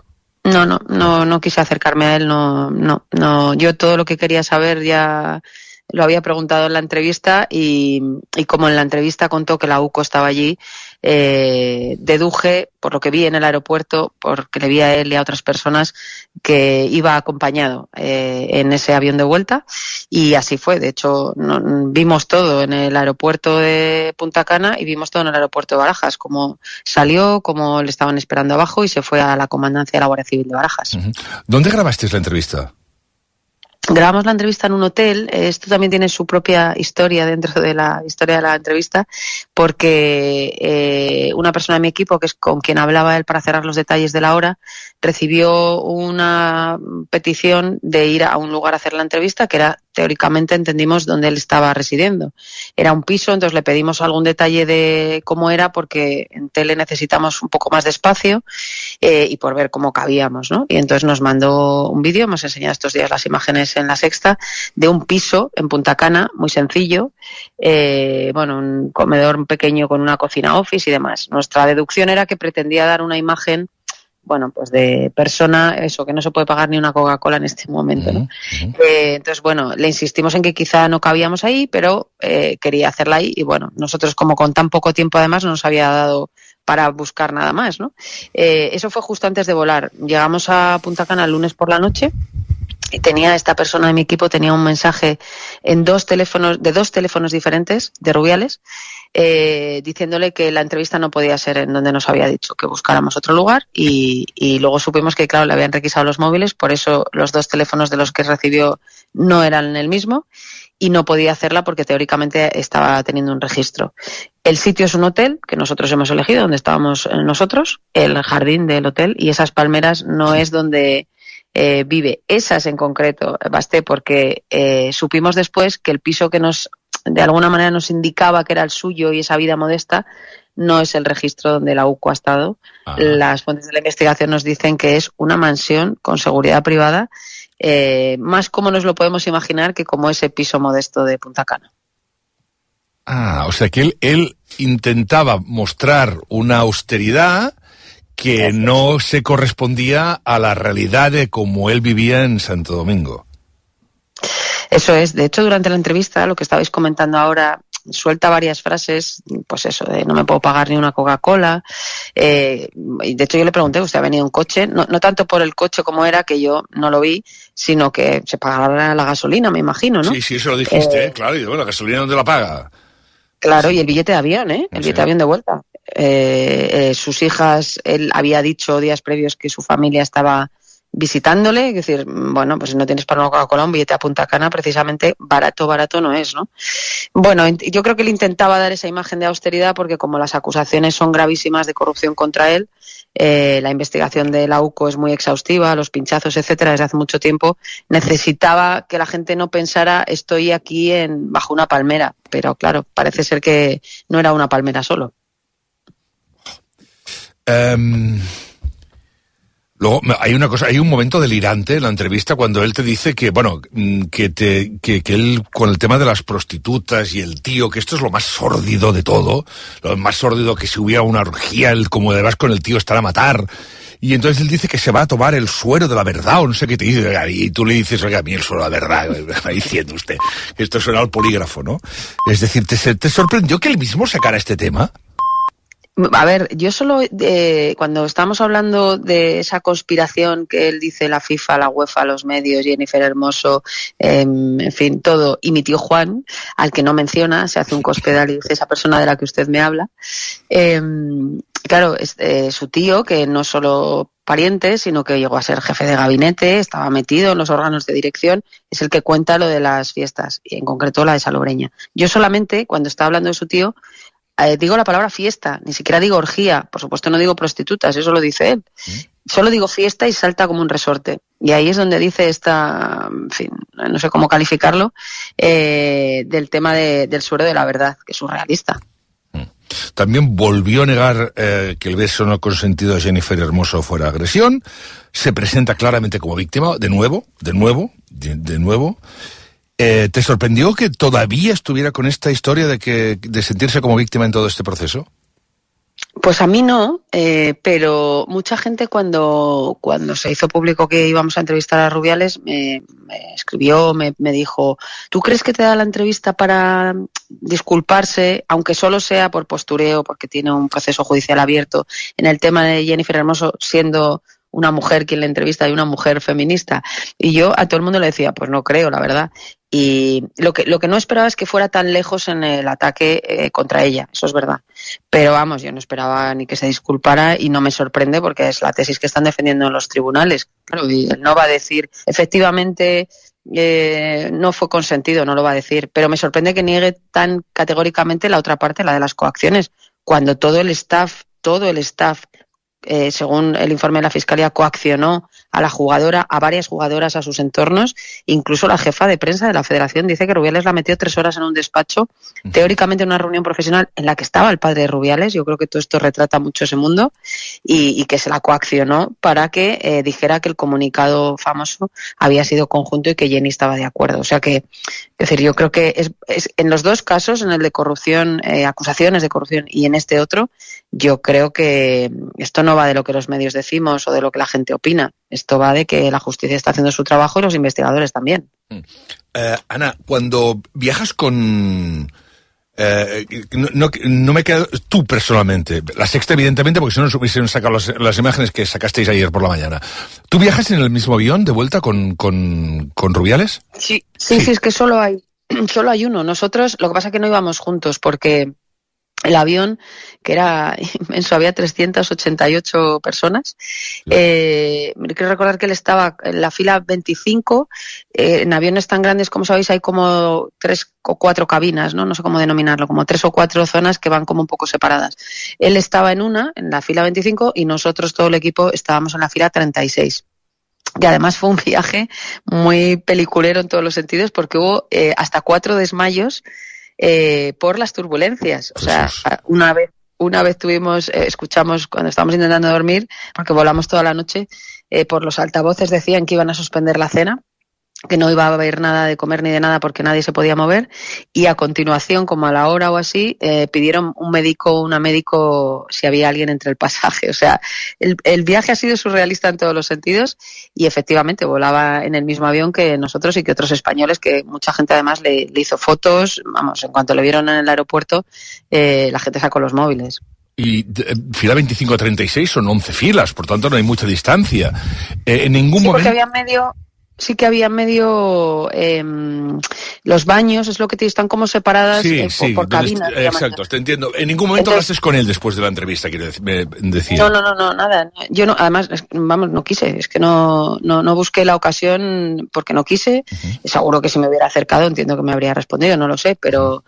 No quise acercarme a él, no. Yo todo lo que quería saber ya lo había preguntado en la entrevista y como en la entrevista contó que la UCO estaba allí, deduje, por lo que vi en el aeropuerto, porque le vi a él y a otras personas, que iba acompañado en ese avión de vuelta y así fue. De hecho, vimos todo en el aeropuerto de Punta Cana y vimos todo en el aeropuerto de Barajas, cómo salió, cómo le estaban esperando abajo y se fue a la comandancia de la Guardia Civil de Barajas. ¿Dónde grabasteis la entrevista? Grabamos la entrevista en un hotel. Esto también tiene su propia historia dentro de la historia de la entrevista, porque una persona de mi equipo, que es con quien hablaba él para cerrar los detalles de la hora, recibió una petición de ir a un lugar a hacer la entrevista, que era, teóricamente entendimos, donde él estaba residiendo. Era un piso, entonces le pedimos algún detalle de cómo era, porque en tele necesitamos un poco más de espacio y por ver cómo cabíamos, ¿no? Y entonces nos mandó un vídeo, hemos enseñado estos días las imágenes en La Sexta, de un piso en Punta Cana, muy sencillo, un comedor pequeño con una cocina office y demás. Nuestra deducción era que pretendía dar una imagen, pues de persona, eso, que no se puede pagar ni una Coca-Cola en este momento, ¿no? Entonces, le insistimos en que quizá no cabíamos ahí, pero quería hacerla ahí y nosotros como con tan poco tiempo además no nos había dado para buscar nada más, ¿no? Eso fue justo antes de volar. Llegamos a Punta Cana el lunes por la noche y esta persona de mi equipo tenía un mensaje en dos teléfonos diferentes de Rubiales, diciéndole que la entrevista no podía ser en donde nos había dicho, que buscáramos otro lugar y luego supimos que, claro, le habían requisado los móviles, por eso los dos teléfonos de los que recibió no eran el mismo y no podía hacerla porque teóricamente estaba teniendo un registro. El sitio es un hotel que nosotros hemos elegido, donde estábamos nosotros, el jardín del hotel, y esas palmeras no es donde vive. Esas en concreto, Basté, porque supimos después que el piso que de alguna manera nos indicaba que era el suyo y esa vida modesta no es el registro donde la UCO ha estado. Las fuentes de la investigación nos dicen que es una mansión con seguridad privada, más como nos lo podemos imaginar que como ese piso modesto de Punta Cana. O sea que él intentaba mostrar una austeridad que no se correspondía a la realidad de cómo él vivía en Santo Domingo. Eso es. De hecho, durante la entrevista, lo que estabais comentando ahora, suelta varias frases, pues eso, de no me puedo pagar ni una Coca-Cola. Y de hecho yo le pregunté, ¿usted ha venido en coche? No tanto por el coche como era, que yo no lo vi, sino que se pagará la gasolina, me imagino, ¿no? Sí, eso lo dijiste, claro. Y la gasolina, ¿dónde la paga? Claro, y el billete de avión, el billete de avión de vuelta. Sus hijas, él había dicho días previos que su familia estaba visitándole, es decir, bueno, pues si no tienes para una Coca-Cola, un billete a Punta Cana, precisamente barato no es, ¿no? Bueno, yo creo que él intentaba dar esa imagen de austeridad porque como las acusaciones son gravísimas de corrupción contra él, la investigación de la UCO es muy exhaustiva, los pinchazos, etcétera, desde hace mucho tiempo, necesitaba que la gente no pensara estoy aquí bajo una palmera, pero claro, parece ser que no era una palmera solo. Luego hay un momento delirante en la entrevista cuando él te dice que, bueno, que él con el tema de las prostitutas y el tío, que esto es lo más sórdido de todo, lo más sórdido que si hubiera una orgía, como además con el tío estará a matar. Y entonces él dice que se va a tomar el suero de la verdad o no sé qué te dice. Y tú le dices, oiga, a mí el suero de la verdad, me va diciendo usted que esto suena al polígrafo, ¿no? Es decir, ¿te sorprendió que él mismo sacara este tema? A ver, yo solo, cuando estábamos hablando de esa conspiración que él dice, la FIFA, la UEFA, los medios, Jennifer Hermoso, en fin, todo, y mi tío Juan, al que no menciona, se hace un cospedal y dice esa persona de la que usted me habla, claro, su tío, que no solo pariente, sino que llegó a ser jefe de gabinete, estaba metido en los órganos de dirección, es el que cuenta lo de las fiestas, y en concreto la de Salobreña. Yo solamente, cuando estaba hablando de su tío, digo la palabra fiesta, ni siquiera digo orgía, por supuesto no digo prostitutas, eso lo dice él. Solo digo fiesta y salta como un resorte. Y ahí es donde dice en fin, no sé cómo calificarlo, del tema del suero de la verdad, que es surrealista. También volvió a negar que el beso no consentido de Jennifer Hermoso fuera agresión. Se presenta claramente como víctima, de nuevo. ¿Te sorprendió que todavía estuviera con esta historia de sentirse como víctima en todo este proceso? Pues a mí no, pero mucha gente cuando se hizo público que íbamos a entrevistar a Rubiales me escribió, me dijo, ¿tú crees que te da la entrevista para disculparse, aunque solo sea por postureo, porque tiene un proceso judicial abierto, en el tema de Jennifer Hermoso siendo una mujer quien le entrevista y una mujer feminista? Y yo a todo el mundo le decía, pues no creo, la verdad. Y lo que no esperaba es que fuera tan lejos en el ataque contra ella, eso es verdad. Pero vamos, yo no esperaba ni que se disculpara y no me sorprende porque es la tesis que están defendiendo en los tribunales. Claro, y él no va a decir, efectivamente, no fue consentido, no lo va a decir. Pero me sorprende que niegue tan categóricamente la otra parte, la de las coacciones, cuando todo el staff, según el informe de la Fiscalía, coaccionó a la jugadora, a varias jugadoras, a sus entornos. Incluso la jefa de prensa de la Federación dice que Rubiales la metió 3 horas en un despacho, teóricamente en una reunión profesional en la que estaba el padre de Rubiales. Yo creo que todo esto retrata mucho ese mundo y que se la coaccionó para que dijera que el comunicado famoso había sido conjunto y que Jenny estaba de acuerdo. O sea que, es decir, yo creo que es en los dos casos, en el de corrupción, acusaciones de corrupción y en este otro, yo creo que esto no va de lo que los medios decimos o de lo que la gente opina. Esto va de que la justicia está haciendo su trabajo y los investigadores también. Ana, cuando viajas con... no me queda... Tú personalmente, La Sexta evidentemente, porque si no nos hubiesen sacado las imágenes que sacasteis ayer por la mañana. ¿Tú viajas en el mismo avión de vuelta con Rubiales? Sí, es que solo hay uno. Nosotros, lo que pasa es que no íbamos juntos porque... El avión, que era inmenso, había 388 personas. Quiero recordar que él estaba en la fila 25. En aviones tan grandes, como sabéis, hay como 3 o 4 cabinas, ¿no? No sé cómo denominarlo, como 3 o 4 zonas que van como un poco separadas. Él estaba en la fila 25, y nosotros, todo el equipo, estábamos en la fila 36. Y además fue un viaje muy peliculero en todos los sentidos, porque hubo hasta 4 desmayos por las turbulencias. O sea, una vez escuchamos cuando estábamos intentando dormir, porque volamos toda la noche, por los altavoces decían que iban a suspender la cena, que no iba a haber nada de comer ni de nada porque nadie se podía mover, y a continuación, como a la hora o así, pidieron una médico si había alguien entre el pasaje. O sea, el viaje ha sido surrealista en todos los sentidos, y efectivamente volaba en el mismo avión que nosotros y que otros españoles, que mucha gente además le hizo fotos. Vamos, en cuanto le vieron en el aeropuerto, la gente sacó los móviles. Y fila 25 a 36 son 11 filas, por tanto no hay mucha distancia. En ningún momento... porque había sí que había medio los baños, es lo que te están como separadas por cabinas. Exacto, te entiendo. En ningún momento hablaste con él después de la entrevista, quiero decir. No, nada. Yo no, además, no quise, es que no busqué la ocasión porque no quise. Seguro que si me hubiera acercado entiendo que me habría respondido, no lo sé, pero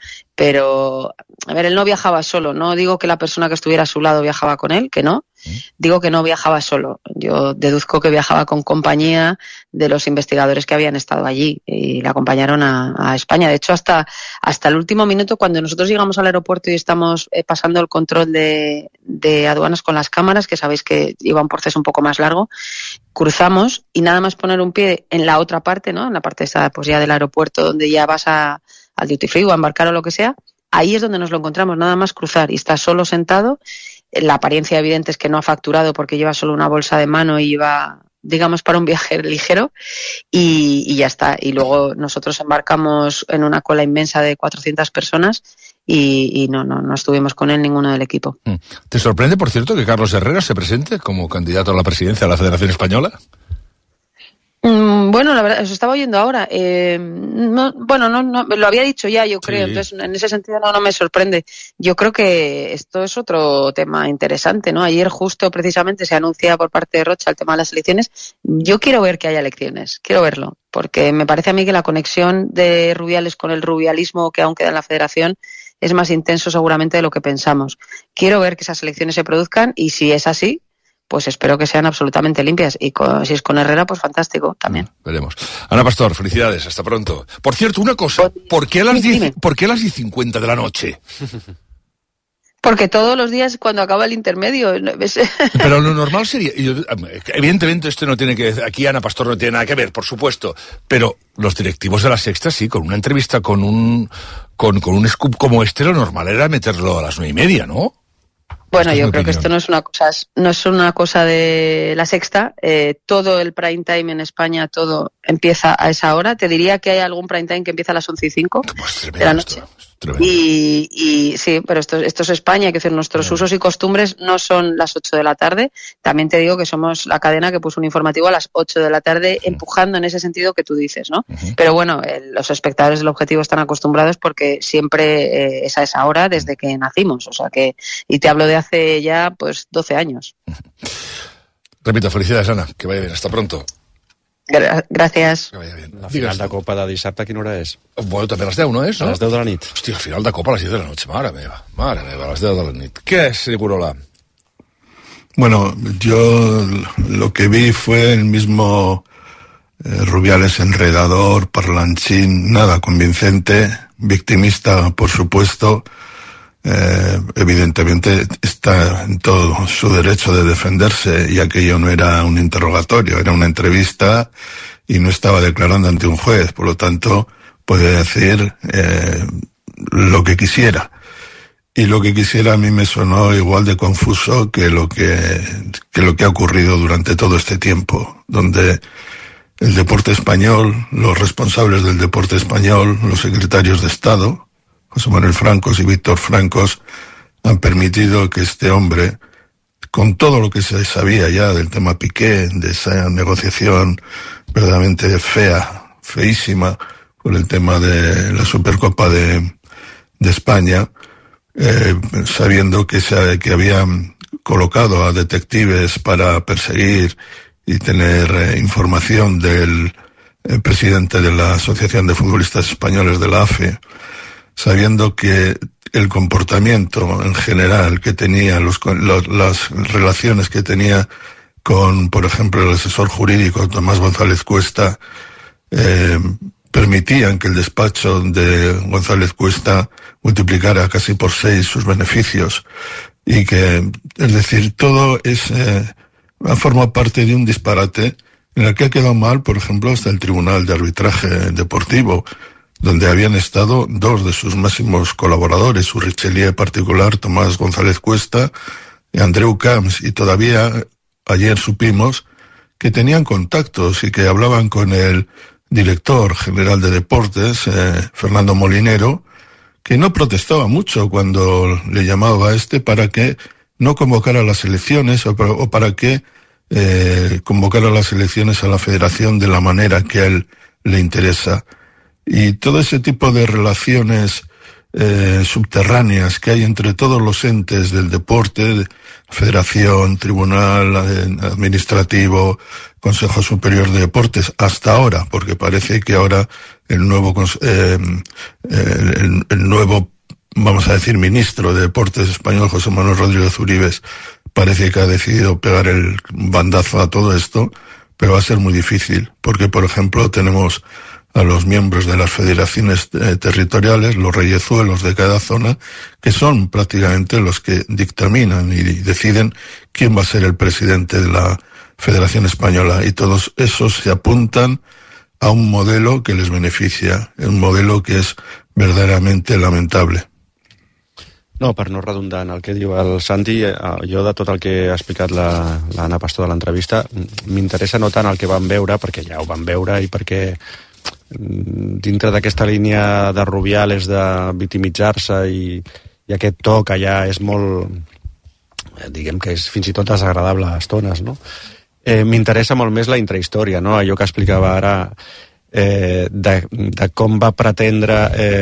a ver, él no viajaba solo, no digo que la persona que estuviera a su lado viajaba con él, que no. Digo que no viajaba solo. Yo deduzco que viajaba con compañía de los investigadores que habían estado allí y le acompañaron a España. De hecho, hasta el último minuto, cuando nosotros llegamos al aeropuerto y estamos pasando el control de aduanas con las cámaras, que sabéis que iba un proceso un poco más largo, cruzamos y nada más poner un pie en la otra parte, ¿no? En la parte esa, pues ya del aeropuerto donde ya vas al duty free o a embarcar o lo que sea, ahí es donde nos lo encontramos, nada más cruzar y está solo sentado. La apariencia evidente es que no ha facturado porque lleva solo una bolsa de mano y lleva, digamos, para un viaje ligero y ya está. Y luego nosotros embarcamos en una cola inmensa de 400 personas y no estuvimos con él ninguno del equipo. ¿Te sorprende, por cierto, que Carlos Herrera se presente como candidato a la presidencia de la Federación Española? Bueno, la verdad, os estaba oyendo ahora. No, lo había dicho ya, yo creo. Sí. Entonces, en ese sentido no me sorprende. Yo creo que esto es otro tema interesante, ¿no? Ayer justo precisamente se anuncia por parte de Rocha el tema de las elecciones. Yo quiero ver que haya elecciones, quiero verlo, porque me parece a mí que la conexión de Rubiales con el rubialismo que aún queda en la Federación es más intenso seguramente de lo que pensamos. Quiero ver que esas elecciones se produzcan y si es así, pues espero que sean absolutamente limpias. Y si es con Herrera, pues fantástico también. Veremos. Ana Pastor, felicidades, hasta pronto. Por cierto, una cosa, ¿por qué a las 10:50 de la noche? Porque todos los días cuando acaba el intermedio... Pero lo normal sería... Evidentemente esto no tiene que... Aquí Ana Pastor no tiene nada que ver, por supuesto. Pero los directivos de La Sexta sí, con una entrevista, con un scoop como este, lo normal era meterlo a las 9:30, ¿no? Bueno, yo creo que esto no es una cosa de La Sexta. Todo el prime time en España, todo empieza a esa hora. Te diría que hay algún prime time que empieza a las 11:05 de la noche. Y sí, pero esto es España, hay que decir, nuestros usos y costumbres no son las 8 de la tarde. También te digo que somos la cadena que puso un informativo a las 8 de la tarde, empujando en ese sentido que tú dices, ¿no? Pero bueno, los espectadores del Objetivo están acostumbrados porque siempre es a esa hora desde que nacimos, o sea que, y te hablo de hace ya, pues, 12 años. Repito, felicidades, Ana, que vaya bien, hasta pronto. Gràcies. La final de Copa de dissabte a quina hora és? Bueno, també a les 10, no és? No? A les 10 de la nit. Hòstia, final de Copa a les 10 de la noche, mare meva, a les 10 de la nit. ¿Qué es, Segurola? Bueno, yo lo que vi fue el mismo Rubiales enredador, parlanchín, nada convincente, victimista, por supuesto. Evidentemente está en todo su derecho de defenderse y aquello no era un interrogatorio, era una entrevista y no estaba declarando ante un juez, por lo tanto puede decir lo que quisiera. Y lo que quisiera a mí me sonó igual de confuso que lo que ha ocurrido durante todo este tiempo, donde el deporte español, los responsables del deporte español, los secretarios de Estado, José Manuel Francos y Víctor Francos, han permitido que este hombre, con todo lo que se sabía ya del tema Piqué, de esa negociación verdaderamente feísima, por el tema de la Supercopa de España, sabiendo que habían colocado a detectives para perseguir y tener información del presidente de la Asociación de Futbolistas Españoles de la AFE, sabiendo que el comportamiento en general que tenía, las relaciones que tenía con, por ejemplo, el asesor jurídico Tomás González Cuesta, permitían que el despacho de González Cuesta multiplicara casi por 6 sus beneficios. Y que, es decir, todo ha formado parte de un disparate en el que ha quedado mal, por ejemplo, hasta el Tribunal de Arbitraje Deportivo, donde habían estado 2 de sus máximos colaboradores, su Richelieu particular, Tomás González Cuesta, y Andreu Camps, y todavía ayer supimos que tenían contactos y que hablaban con el director general de deportes, Fernando Molinero, que no protestaba mucho cuando le llamaba a para que no convocara las elecciones o para que convocar a las elecciones a la federación de la manera que a él le interesa. Y todo ese tipo de relaciones subterráneas que hay entre todos los entes del deporte, federación, tribunal administrativo, Consejo Superior de Deportes, hasta ahora, porque parece que ahora el nuevo vamos a decir, ministro de Deportes español, José Manuel Rodríguez Uribes, parece que ha decidido pegar el bandazo a todo esto, pero va a ser muy difícil, porque, por ejemplo, tenemos a los miembros de las federaciones territoriales, los reyezuelos de cada zona, que son prácticamente los que dictaminan y deciden quién va a ser el presidente de la Federación Española, y todos esos se apuntan a un modelo que les beneficia, un modelo que és verdaderamente lamentable. No, per no redundar en el que diu el Santi, jo de tot el que ha explicat l'Anna Pastor de l'entrevista, m'interessa no tant el que vam veure, perquè ja ho vam veure, i perquè dintre d'aquesta línia de Rubiales de vitimitzar-se i aquest to que ja és molt, diguem que és fins i tot desagradable a estones, no? M'interessa molt més la intrahistòria, no? Allò que explicava ara de com va pretendre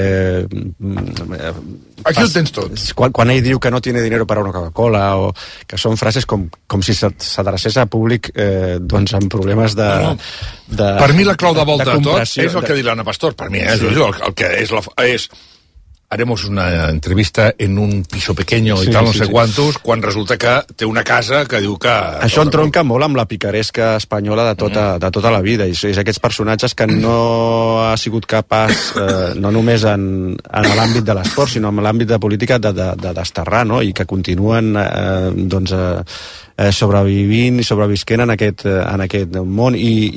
aquí ho tens tot. Quan ell diu que no tiene dinero para una Coca-Cola, o que són frases com si s'adrecés a públic doncs amb problemes de per mi la clau de volta de tot és el que ha dit l'Anna Pastor. Per mi el que és haremos una entrevista en un piso pequeño i tal, no sé quantos, quan resulta que té una casa que diu que... Això entronca molt amb la picaresca espanyola de tota la vida, i és aquests personatges que no ha sigut capaç, no només en l'àmbit de l'esport, sinó en l'àmbit de política, de desterrar, no? I que continuen sobrevivint i sobrevisquent en aquest món.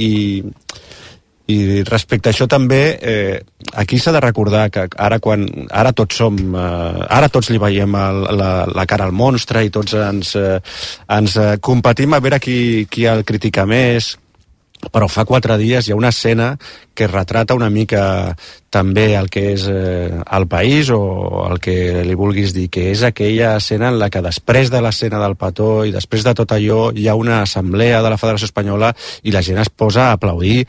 I respecte a això també, aquí s'ha de recordar que ara tots li veiem la cara al monstre i tots ens competim a veure qui el critica més, però fa 4 dies hi ha una escena que retrata una mica també el que és el país, o el que li vulguis dir, que és aquella escena en la que després de l'escena del petó i després de tot allò hi ha una assemblea de la Federació Espanyola i la gent es posa a aplaudir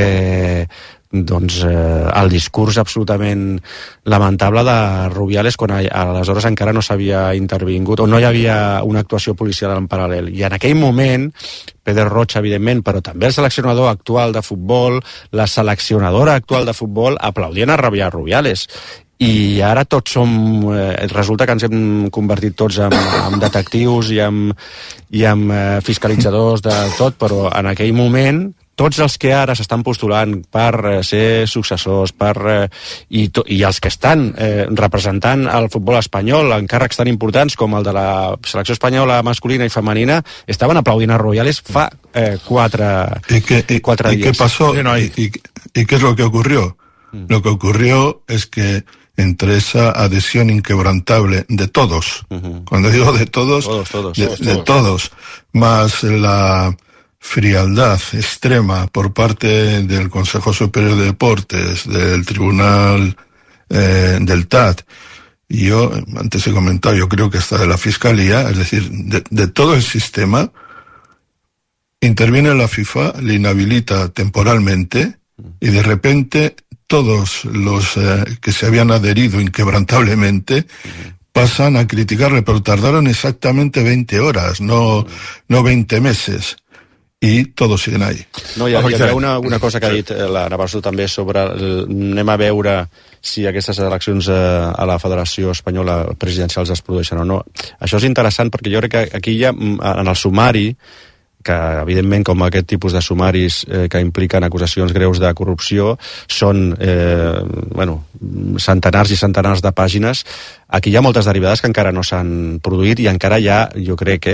el discurs absolutament lamentable de Rubiales, quan aleshores encara no s'havia intervingut o no hi havia una actuació policial en paral·lel. I en aquell moment Pedro Rocha, evidentment, però també el seleccionador actual de futbol, la seleccionadora actual de futbol, aplaudien a Rubiales. I ara tots resulta que ens hem convertit tots en detectius i en fiscalitzadors de tot, però en aquell moment tots els que ara s'estan postulant per ser successors i els que estan representant el futbol espanyol en càrrecs tan importants com el de la selecció espanyola masculina i femenina estaven aplaudint a Rubiales fa 4 días. ¿Y qué pasó? ¿Y qué es lo que ocurrió? Lo que ocurrió es que entre esa adhesión inquebrantable de todos, cuando digo de todos, de todos, más la frialdad extrema por parte del Consejo Superior de Deportes, del Tribunal del TAT, y yo antes he comentado, yo creo que hasta de la Fiscalía, es decir, de todo el sistema, interviene la FIFA, le inhabilita temporalmente, y de repente todos los que se habían adherido inquebrantablemente pasan a criticarle, pero tardaron exactamente 20 horas, no 20 meses. I tots siguen ahí. No, hi ha una cosa que ha dit l'Anna Pastor també sobre anem a veure si aquestes eleccions a la Federació Espanyola presidencials es produeixen o no. Això és interessant perquè jo crec que aquí hi ha, en el sumari, que evidentment com aquest tipus de sumaris que impliquen acusacions greus de corrupció són centenars i centenars de pàgines, aquí hi ha moltes derivades que encara no s'han produït i encara hi ha, jo crec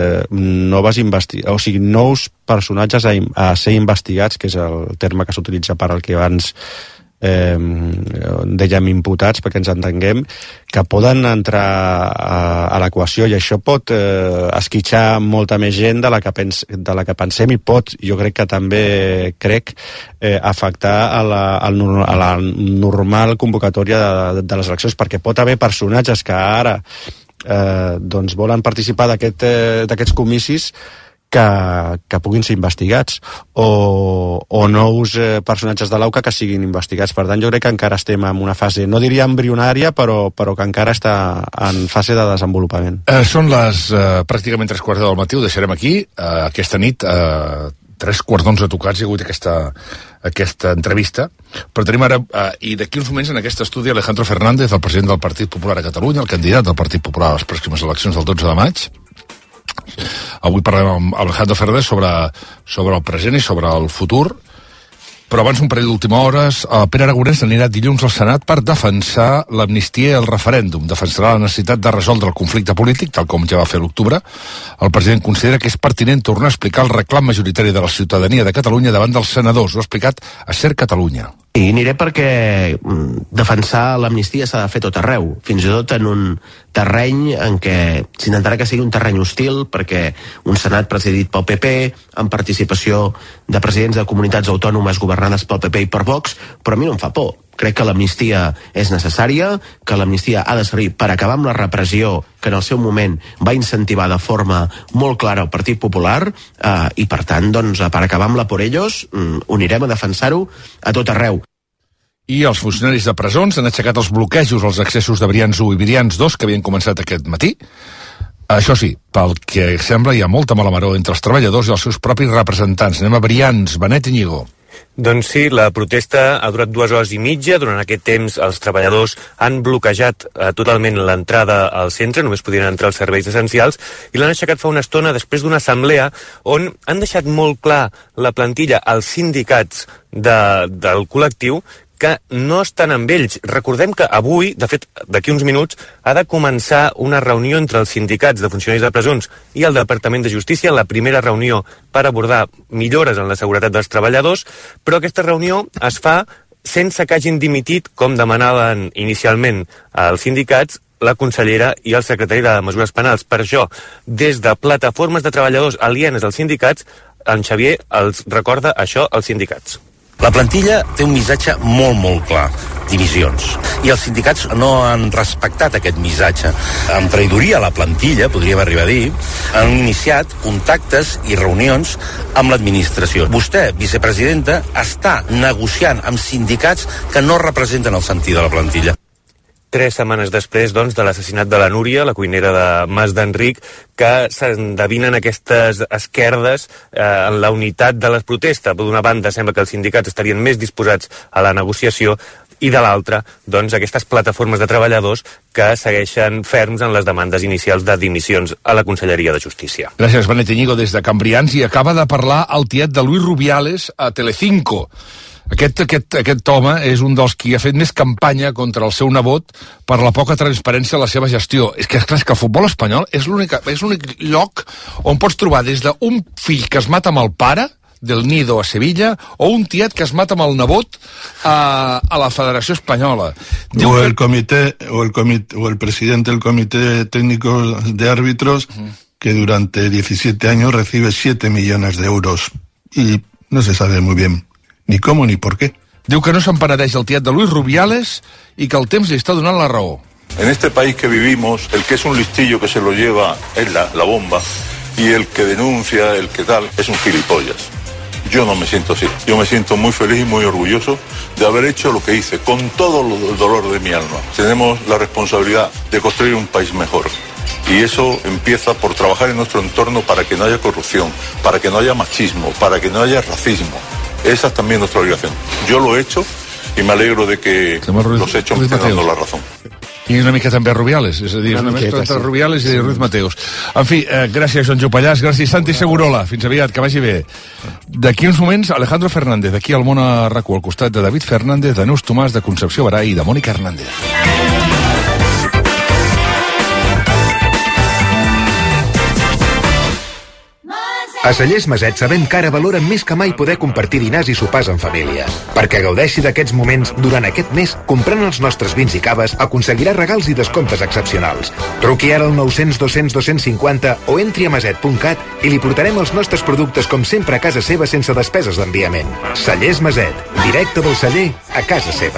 nous personatges a ser investigats, que és el terme que s'utilitza per al que abans dèiem imputats, perquè ens entenguem, que poden entrar a l'equació, i això pot esquitxar molta més gent de la que pensem, i pot, jo crec que també afectar a la normal convocatòria de les eleccions, perquè pot haver personatges que ara volen participar d'aquests comicis que puguin ser investigats, o nous personatges de l'AUCA que siguin investigats. Per tant, jo crec que encara estem en una fase, no diria embrionària, però que encara està en fase de desenvolupament. Són les pràcticament 3:15 del matí, ho deixarem aquí. Aquesta nit, 3:15 tocats, hi ha hagut aquesta entrevista, però tenim ara, i d'aquí uns moments en aquest estudi, Alejandro Fernández, el president del Partit Popular a Catalunya, el candidat del Partit Popular a les pròximes eleccions del 12 de maig. Avui parlem amb Alejandro Fernández sobre el present i sobre el futur, però abans un parell d'última hores, Pere Aragonès anirà dilluns al Senat per defensar l'amnistia i el referèndum, defensarà la necessitat de resoldre el conflicte polític, tal com ja va fer a l'octubre. El president considera que és pertinent tornar a explicar el reclam majoritari de la ciutadania de Catalunya davant dels senadors, ho ha explicat a Ser Catalunya. I aniré perquè defensar l'amnistia s'ha de fer tot arreu, fins i tot en un terreny en què s'intentarà que sigui un terreny hostil, perquè un Senat presidit pel PP, amb participació de presidents de comunitats autònomes governades pel PP i per Vox, però a mi no em fa por. Crec que l'amnistia és necessària, que l'amnistia ha de servir per acabar amb la repressió que en el seu moment va incentivar de forma molt clara el Partit Popular, i per tant, doncs, per acabar amb la por ellos, ho anirem a defensar-ho a tot arreu. I els funcionaris de presons han aixecat els bloquejos als accessos de Brians 1 i Brians 2 que havien començat aquest matí. Això sí, pel que sembla hi ha molta mala maror entre els treballadors i els seus propis representants. Anem a Brians, Benet Iñigo. Doncs sí, la protesta ha durat 2 hores i mitja. Durant aquest temps els treballadors han bloquejat totalment l'entrada al centre, només podien entrar els serveis essencials, i l'han aixecat fa una estona després d'una assemblea on han deixat molt clar la plantilla, els sindicats del col·lectiu, que no estan amb ells. Recordem que avui, de fet, d'aquí uns minuts, ha de començar una reunió entre els sindicats de funcionaris de presons i el Departament de Justícia, la primera reunió per abordar millores en la seguretat dels treballadors, però aquesta reunió es fa sense que hagin dimitit, com demanaven inicialment els sindicats, la consellera i el secretari de Mesures Penals. Per això, des de plataformes de treballadors alienes als sindicats, en Xavier els recorda això als sindicats. La plantilla té un missatge molt clar, dimissions. I els sindicats no han respectat aquest missatge. Amb traïdoria a la plantilla, podríem arribar a dir, han iniciat contactes i reunions amb l'administració. Vostè, vicepresidenta, està negociant amb sindicats que no representen el sentit de la plantilla. 3 setmanes després, doncs, de l'assassinat de la Núria, la cuinera de Mas d'Enric, que s'endevinen aquestes esquerdes en la unitat de les protestes. D'una banda, sembla que els sindicats estarien més disposats a la negociació, i de l'altra, doncs, aquestes plataformes de treballadors que segueixen ferms en les demandes inicials de dimissions a la Conselleria de Justícia. Gràcies, Benet Iñigo, des de Cambrians, i acaba de parlar el tiet de Luis Rubiales a Telecinco. Aquest home és un dels qui ha fet més campanya contra el seu nebot per la poca transparència a la seva gestió. És que, és clar, que el futbol espanyol és l'únic lloc on pots trobar des d'un fill que es mata amb el pare, del Nido a Sevilla, o un tiet que es mata amb el nebot a la Federació Espanyola. O el presidente del Comité Técnico de Árbitros, que durante 17 años recibe 7 millones de euros. Y no se sabe muy bien ni cómo ni por qué. Diu que no se'n penedeix el tiet de Luis Rubiales i que el temps li està donant la raó. En este país que vivimos, el que es un listillo que se lo lleva es la bomba, y el que denuncia, el que tal, es un gilipollas. Yo no me siento así. Yo me siento muy feliz y muy orgulloso de haber hecho lo que hice, con todo el dolor de mi alma. Tenemos la responsabilidad de construir un país mejor. Y eso empieza por trabajar en nuestro entorno para que no haya corrupción, para que no haya machismo, para que no haya racismo. Esa es también nuestra obligación. Yo lo he hecho y me alegro de que los hechos me estén dando la razón. I una mica també a Rubiales, és a dir, és una mescla entre Rubiales i Ruiz Mateos. En fi, gràcies, Joan Jopallàs, gràcies, Santi Segurola, fins aviat, que vagi bé. D'aquí uns moments, Alejandro Fernández, aquí al Món a RAC1, al costat de David Fernández, de Neus Tomàs, de Concepció Barà i de Mònica Hernández. A Cellers Maset sabem que ara valoren més que mai poder compartir dinars i sopars en família. Perquè gaudeixi d'aquests moments durant aquest mes, comprant els nostres vins i caves, aconseguirà regals i descomptes excepcionals. Truqui ara al 900 200 250 o entri a maset.cat i li portarem els nostres productes com sempre a casa seva sense despeses d'enviament. Cellers Maset, directe del celler a casa seva.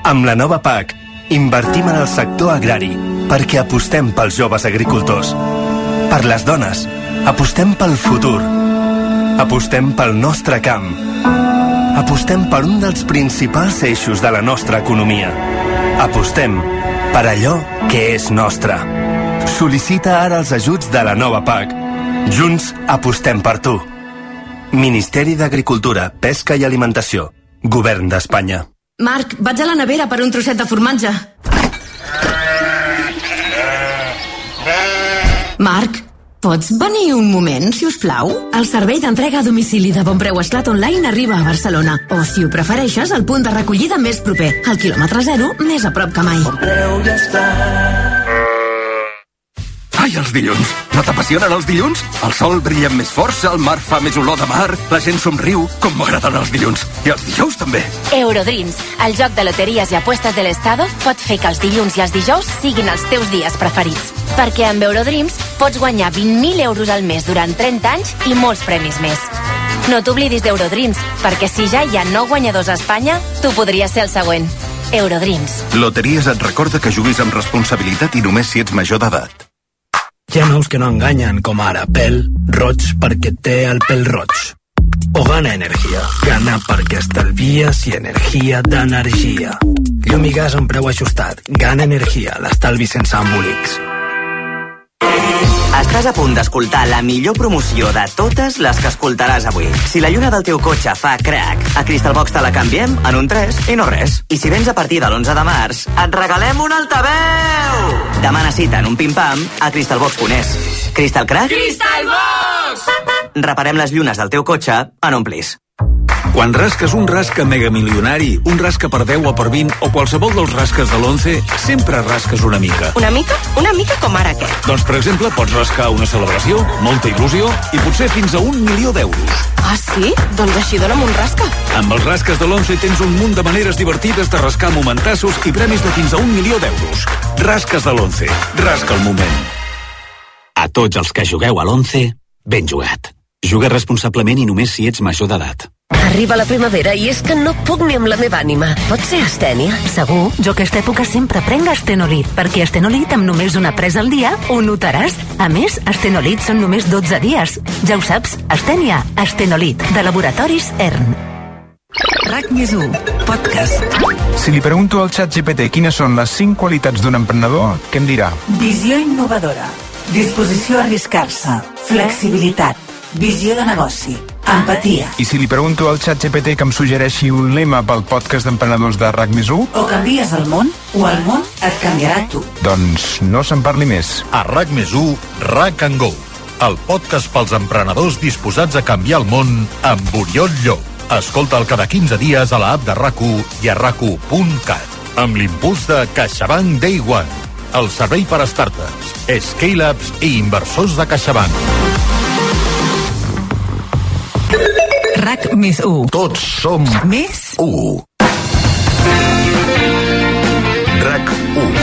Amb la nova PAC, invertim en el sector agrari perquè apostem pels joves agricultors. Per les dones, apostem pel futur. Apostem pel nostre camp. Apostem per un dels principals eixos de la nostra economia. Apostem per allò que és nostre. Sol·licita ara els ajuts de la nova PAC. Junts apostem per tu. Ministeri d'Agricultura, Pesca i Alimentació. Govern d'Espanya. Marc, vaig a la nevera per un trosset de formatge. Marc, pots venir un moment, si us plau? El servei d'entrega a domicili de Bonpreu Esclat Online arriba a Barcelona. O, si ho prefereixes, el punt de recollida més proper, al quilòmetre 0, més a prop que mai. Bonpreu ja està. Ai, els dilluns! No t'apassionen els dilluns? El sol brilla amb més força, el mar fa més olor de mar, la gent somriu, com m'agraden els dilluns. I els dijous també. Eurodreams, el joc de loteries i apuestes de l'Estado, pot fer que els dilluns i els dijous siguin els teus dies preferits. Perquè amb Eurodreams pots guanyar 20.000 euros al mes durant 30 anys i molts premis més. No t'oblidis d'Eurodreams, perquè si ja hi ha 9 guanyadors a Espanya, tu podries ser el següent. Eurodreams. Loteries et recorda que juguis amb responsabilitat i només si ets major d'edat. Hi ha nous que no enganyen, com ara pèl roig perquè té el pèl roig. O Gana Energia. Gana perquè estalvies i energia d'energia. Llum i gas a un preu ajustat. Gana Energia, l'estalvi sense embolics. Estàs a punt d'escoltar la millor promoció de totes les que escoltaràs avui. Si la lluna del teu cotxe fa crac, a Crystalbox te la canviem en un 3 i no res. I si vens a partir de l'11 de març, et regalem un altaveu! Demana cita en un pim-pam a Crystalbox.es. Crystal Crack? Crystalbox! Reparem les llunes del teu cotxe en un plis. Quan rasques un rasca megamilionari, un rasca per 10 o per 20 o qualsevol dels rasques de l'11, sempre rasques una mica. Una mica? Una mica com ara què? Doncs, per exemple, pots rascar una celebració, molta il·lusió i potser fins a 1 milió d'euros. Ah, sí? Doncs així dona'm un rasca. Amb els rasques de l'11 tens un munt de maneres divertides de rascar momentassos i premis de fins a 1 milió d'euros. Rasques de l'11. Rasca el moment. A tots els que jugueu a l'11, ben jugat. Juga responsablement i només si ets major d'edat. Arriba la primavera i és que no puc ni amb la meva ànima. Pot ser astènia? Segur, jo aquesta època sempre prenc Astenolit, perquè Astenolit amb només una presa al dia ho notaràs. A més, Astenolit són només 12 dies. Ja ho saps, astènia, Astenolit, de Laboratoris ERN. RAC+1, podcast. Si li pregunto al ChatGPT quines són les 5 qualitats d'un emprenedor, què em dirà? Visió innovadora, disposició a arriscar-se, flexibilitat, visió de negoci, empatia. I si li pregunto al ChatGPT que em suggereixi un lema pel podcast d'emprenedors de RAC+1? O canvies el món, o el món et canviarà tu. Doncs no se'n parli més. A RAC+1, RAC & Go, el podcast pels emprenedors disposats a canviar el món amb Oriol Llop. Escolta'l cada 15 dies a l'app de RAC1 i a RAC1.cat. Amb l'impuls de CaixaBank Day One, el servei per a startups, scale-ups i inversors de CaixaBank. RAC+1. Tots som més 1. RAC1.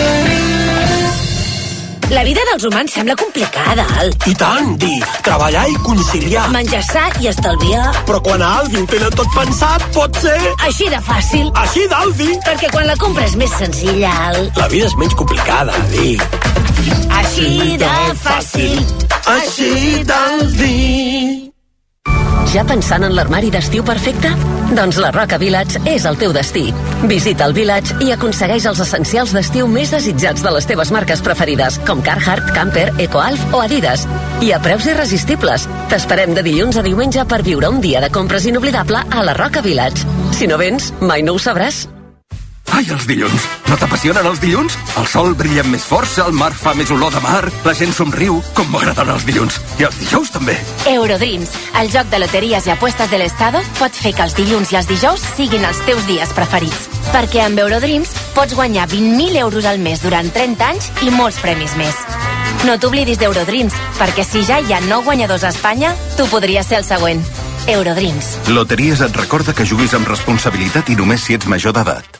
La vida dels humans sembla complicada, Al. I tant, treballar i conciliar. Menjar sa i estalviar. Però quan a Aldi ho tenen tot pensat, pot ser... Així de fàcil. Així d'Aldi. Perquè quan la compra és més senzilla, Al. La vida és menys complicada, Així de fàcil. Així d'Aldi. Ja pensant en l'armari d'estiu perfecte? Doncs la Roca Village és el teu destí. Visita el Village i aconsegueix els essencials d'estiu més desitjats de les teves marques preferides, com Carhartt, Camper, EcoAlf o Adidas. I a preus irresistibles. T'esperem de dilluns a diumenge per viure un dia de compres inoblidable a la Roca Village. Si no vens, mai no ho sabràs. Ai, els dilluns! No t'apassionen els dilluns? El sol brilla amb més força, el mar fa més olor de mar, la gent somriu, com m'agraden els dilluns. I els dijous també. Eurodreams, el joc de loteries i apuestes de l'Estado, pot fer que els dilluns i els dijous siguin els teus dies preferits. Perquè amb Eurodreams pots guanyar 20.000 euros al mes durant 30 anys i molts premis més. No t'oblidis d'Eurodreams, perquè si ja hi ha 9 guanyadors a Espanya, tu podries ser el següent. Eurodreams. Loteries et recorda que juguis amb responsabilitat i només si ets major d'edat.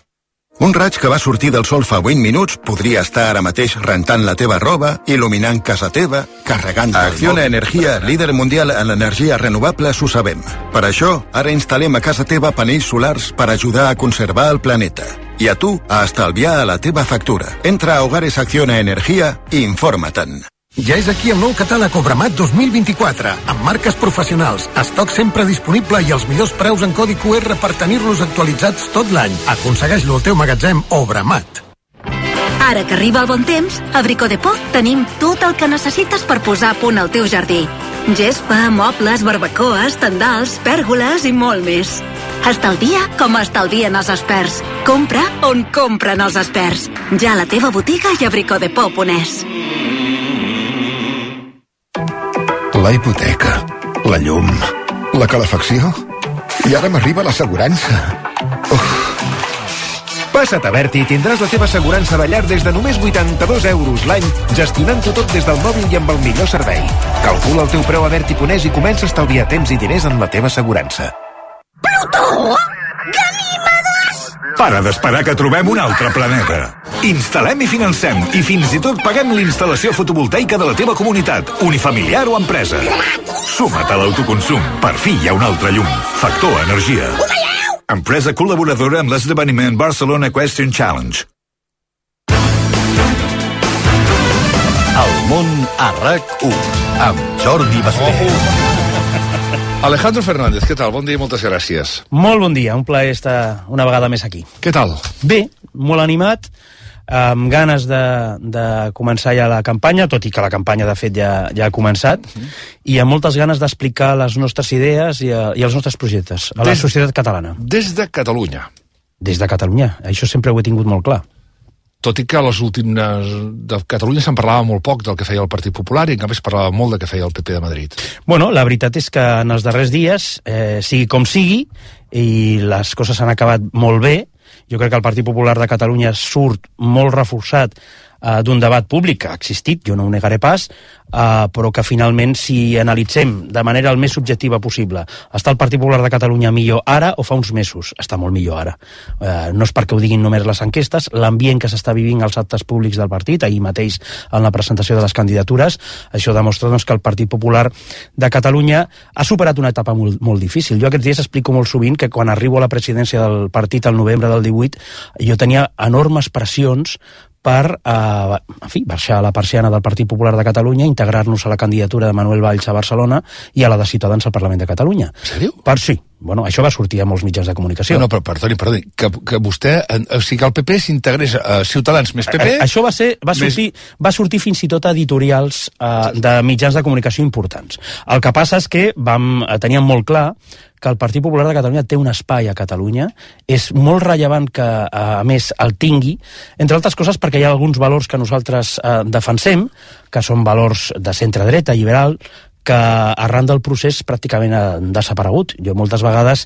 Un raig que va sortir del sol fa 20 minuts podria estar ara mateix rentant la teva roba, il·luminant casa teva, carregant el Acciona Energia, líder mundial en energia renovable, ho sabem. Per això, ara instal·lem a casa teva panells solars per ajudar a conservar el planeta. I a tu, a estalviar a la teva factura. Entra a Hogares Acciona Energia i informa-te'n. Ja és aquí el nou catàleg Obramat 2024, amb marques professionals, estoc sempre disponible i els millors preus en codi QR per tenir-los actualitzats tot l'any. Aconsegueix-lo al teu magatzem Obramat. Ara que arriba el bon temps, a Brico Depot tenim tot el que necessites per posar a punt el teu jardí. Gespa, mobles, barbacoes, tendals, pèrgoles i molt més. Estalvia com estalvien els experts. Compra on compren els experts. Ja a la teva botiga i a bricodepot.es. La hipoteca, la llum, la calefacció... I ara m'arriba l'assegurança. Passa't a Berti i tindràs la teva assegurança de llar des de només 82 euros l'any, gestionant-ho tot des del mòbil i amb el millor servei. Calcula el teu preu a Berti.es i comença a estalviar temps i diners en la teva assegurança. Plutó! Ganímedes! Para d'esperar que trobem un altre planeta. Instal·lem i financem i fins i tot paguem l'instal·lació fotovoltaica de la teva comunitat, unifamiliar o empresa. Suma't a l'autoconsum. Per fi hi ha un altre llum. Factor Energia. Empresa col·laboradora amb l'esdeveniment Barcelona Question Challenge. El món a RAC1 amb Jordi Basté. Alejandro Fernández, què tal? Bon dia i moltes gràcies. Molt bon dia, un plaer estar una vegada més aquí. Què tal? Bé, molt animat, amb ganes de començar ja la campanya, tot i que la campanya de fet ja ha començat, i amb moltes ganes d'explicar les nostres idees i els nostres projectes a la societat catalana. Des de Catalunya. Des de Catalunya, això sempre ho he tingut molt clar. Tot i que a les últimes de Catalunya se'n parlava molt poc del que feia el Partit Popular i en canvi es parlava molt de què feia el PP de Madrid. Bueno, la veritat és que en els darrers dies, sigui com sigui, i les coses han acabat molt bé, jo crec que el Partit Popular de Catalunya surt molt reforçat d'un debat públic que ha existit, jo no ho negaré pas, però que finalment, si analitzem de manera el més subjectiva possible, està el Partit Popular de Catalunya millor ara o fa uns mesos? Està molt millor ara. No és perquè ho diguin només les enquestes, l'ambient que s'està vivint als actes públics del partit, ahir mateix en la presentació de les candidatures, això demostra doncs, que el Partit Popular de Catalunya ha superat una etapa molt difícil. Jo aquests dies explico molt sovint que quan arribo a la presidència del partit al novembre del 18, jo tenia enormes pressions per, baixar la persiana del Partit Popular de Catalunya, integrar-nos a la candidatura de Manuel Valls a Barcelona i a la de Ciutadans al Parlament de Catalunya. En sèrio? Sí. Bueno, això va sortir a molts mitjans de comunicació. No, però perdoni, que vostè, o sigui, que el PP s'integrés a Ciutadans més PP... Això va sortir fins i tot a editorials de mitjans de comunicació importants. El que passa és que teníem molt clar que el Partit Popular de Catalunya té un espai a Catalunya, és molt rellevant que, a més, el tingui, entre altres coses perquè hi ha alguns valors que nosaltres defensem, que són valors de centre-dreta, liberal, que arran del procés pràcticament han desaparegut. Jo moltes vegades,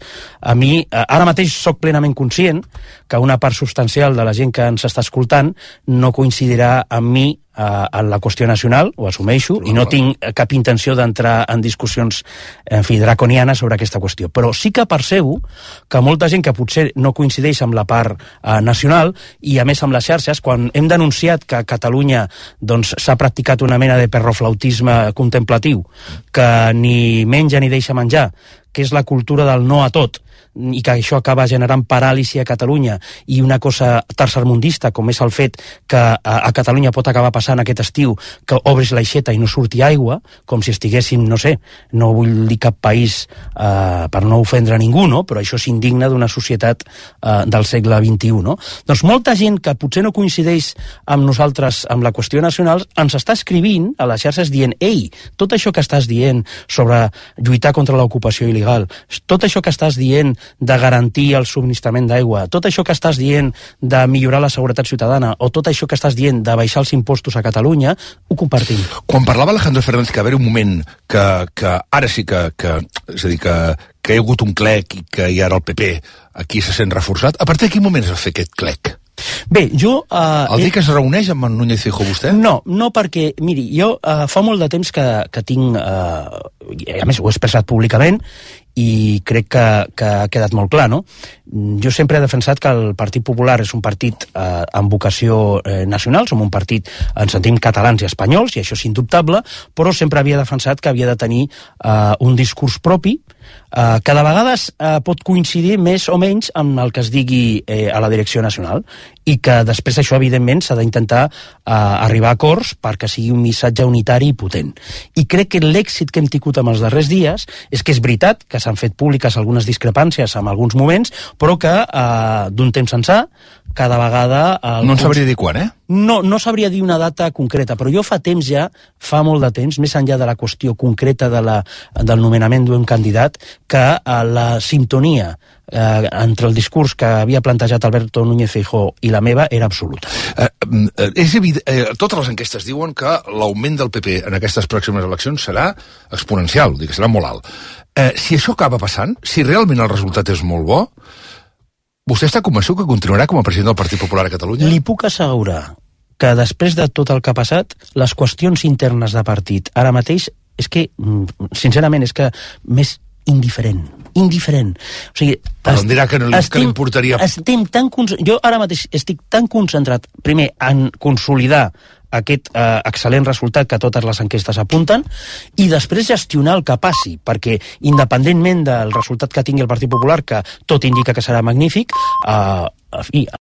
ara mateix soc plenament conscient que una part substancial de la gent que ens està escoltant no coincidirà amb mi en la qüestió nacional, ho assumeixo, i no tinc cap intenció d'entrar en discussions, draconianes sobre aquesta qüestió. Però sí que percebo que molta gent que potser no coincideix amb la part nacional, i a més amb les xarxes, quan hem denunciat que a Catalunya s'ha practicat una mena de perroflautisme contemplatiu, que ni menja ni deixa menjar, que és la cultura del no a tot, i que això acaba generant paràlisi a Catalunya, i una cosa tercermundista, com és el fet que a Catalunya pot acabar passant aquest estiu que obris l'aixeta i no surti aigua, com si estiguéssim, no sé, no vull dir cap país per no ofendre ningú, no? Però això és indigne d'una societat del segle XXI, no? Doncs molta gent que potser no coincideix amb nosaltres amb la qüestió nacional ens està escrivint a les xarxes dient: ei, tot això que estàs dient sobre lluitar contra l'ocupació il·legal, tot això que estàs dient de garantir el subministrament d'aigua, tot això que estàs dient de millorar la seguretat ciutadana, o tot això que estàs dient de baixar els impostos a Catalunya, ho compartim. Quan parlava Alejandro Fernández que va haver un moment que ara sí que és a dir, que hi ha hagut un clec i que hi ha ara el PP aquí se sent reforçat, a partir de quin moment es va fer aquest clec? Bé, jo... El dia que es reuneix amb en Núñez Feijóo vostè? No perquè, miri, jo fa molt de temps que tinc, a més ho he expressat públicament, i crec que ha quedat molt clar, no? Jo sempre he defensat que el Partit Popular és un partit amb vocació nacional, som un partit, ens sentim catalans i espanyols, i això és indubtable, però sempre havia defensat que havia de tenir un discurs propi, que de vegades pot coincidir més o menys amb el que es digui a la direcció nacional, i que després això, evidentment, s'ha d'intentar arribar a acords perquè sigui un missatge unitari i potent. I crec que l'èxit que hem tingut en els darrers dies és que és veritat que s'han fet públiques algunes discrepàncies en alguns moments, però que d'un temps ençà, cada vegada... No en sabria dir quan, No sabria dir una data concreta, però jo fa temps ja, fa molt de temps, més enllà de la qüestió concreta del nomenament d'un candidat, que la sintonia entre el discurs que havia plantejat Alberto Núñez Feijóo i la meva era absoluta. És evident, totes les enquestes diuen que l'augment del PP en aquestes pròximes eleccions serà exponencial, vull dir que serà molt alt. Si això acaba passant, si realment el resultat és molt bo, vostè està convençut que continuarà com a president del Partit Popular a Catalunya? Li puc assegurar que després de tot el que ha passat, les qüestions internes de partit ara mateix és que, sincerament, és que més indiferent. O sigui, però em dirà que no li importaria... Jo ara mateix estic tan concentrat, primer, en consolidar aquest excel·lent resultat que totes les enquestes apunten, i després gestionar el que passi, perquè independentment del resultat que tingui el Partit Popular, que tot indica que serà magnífic,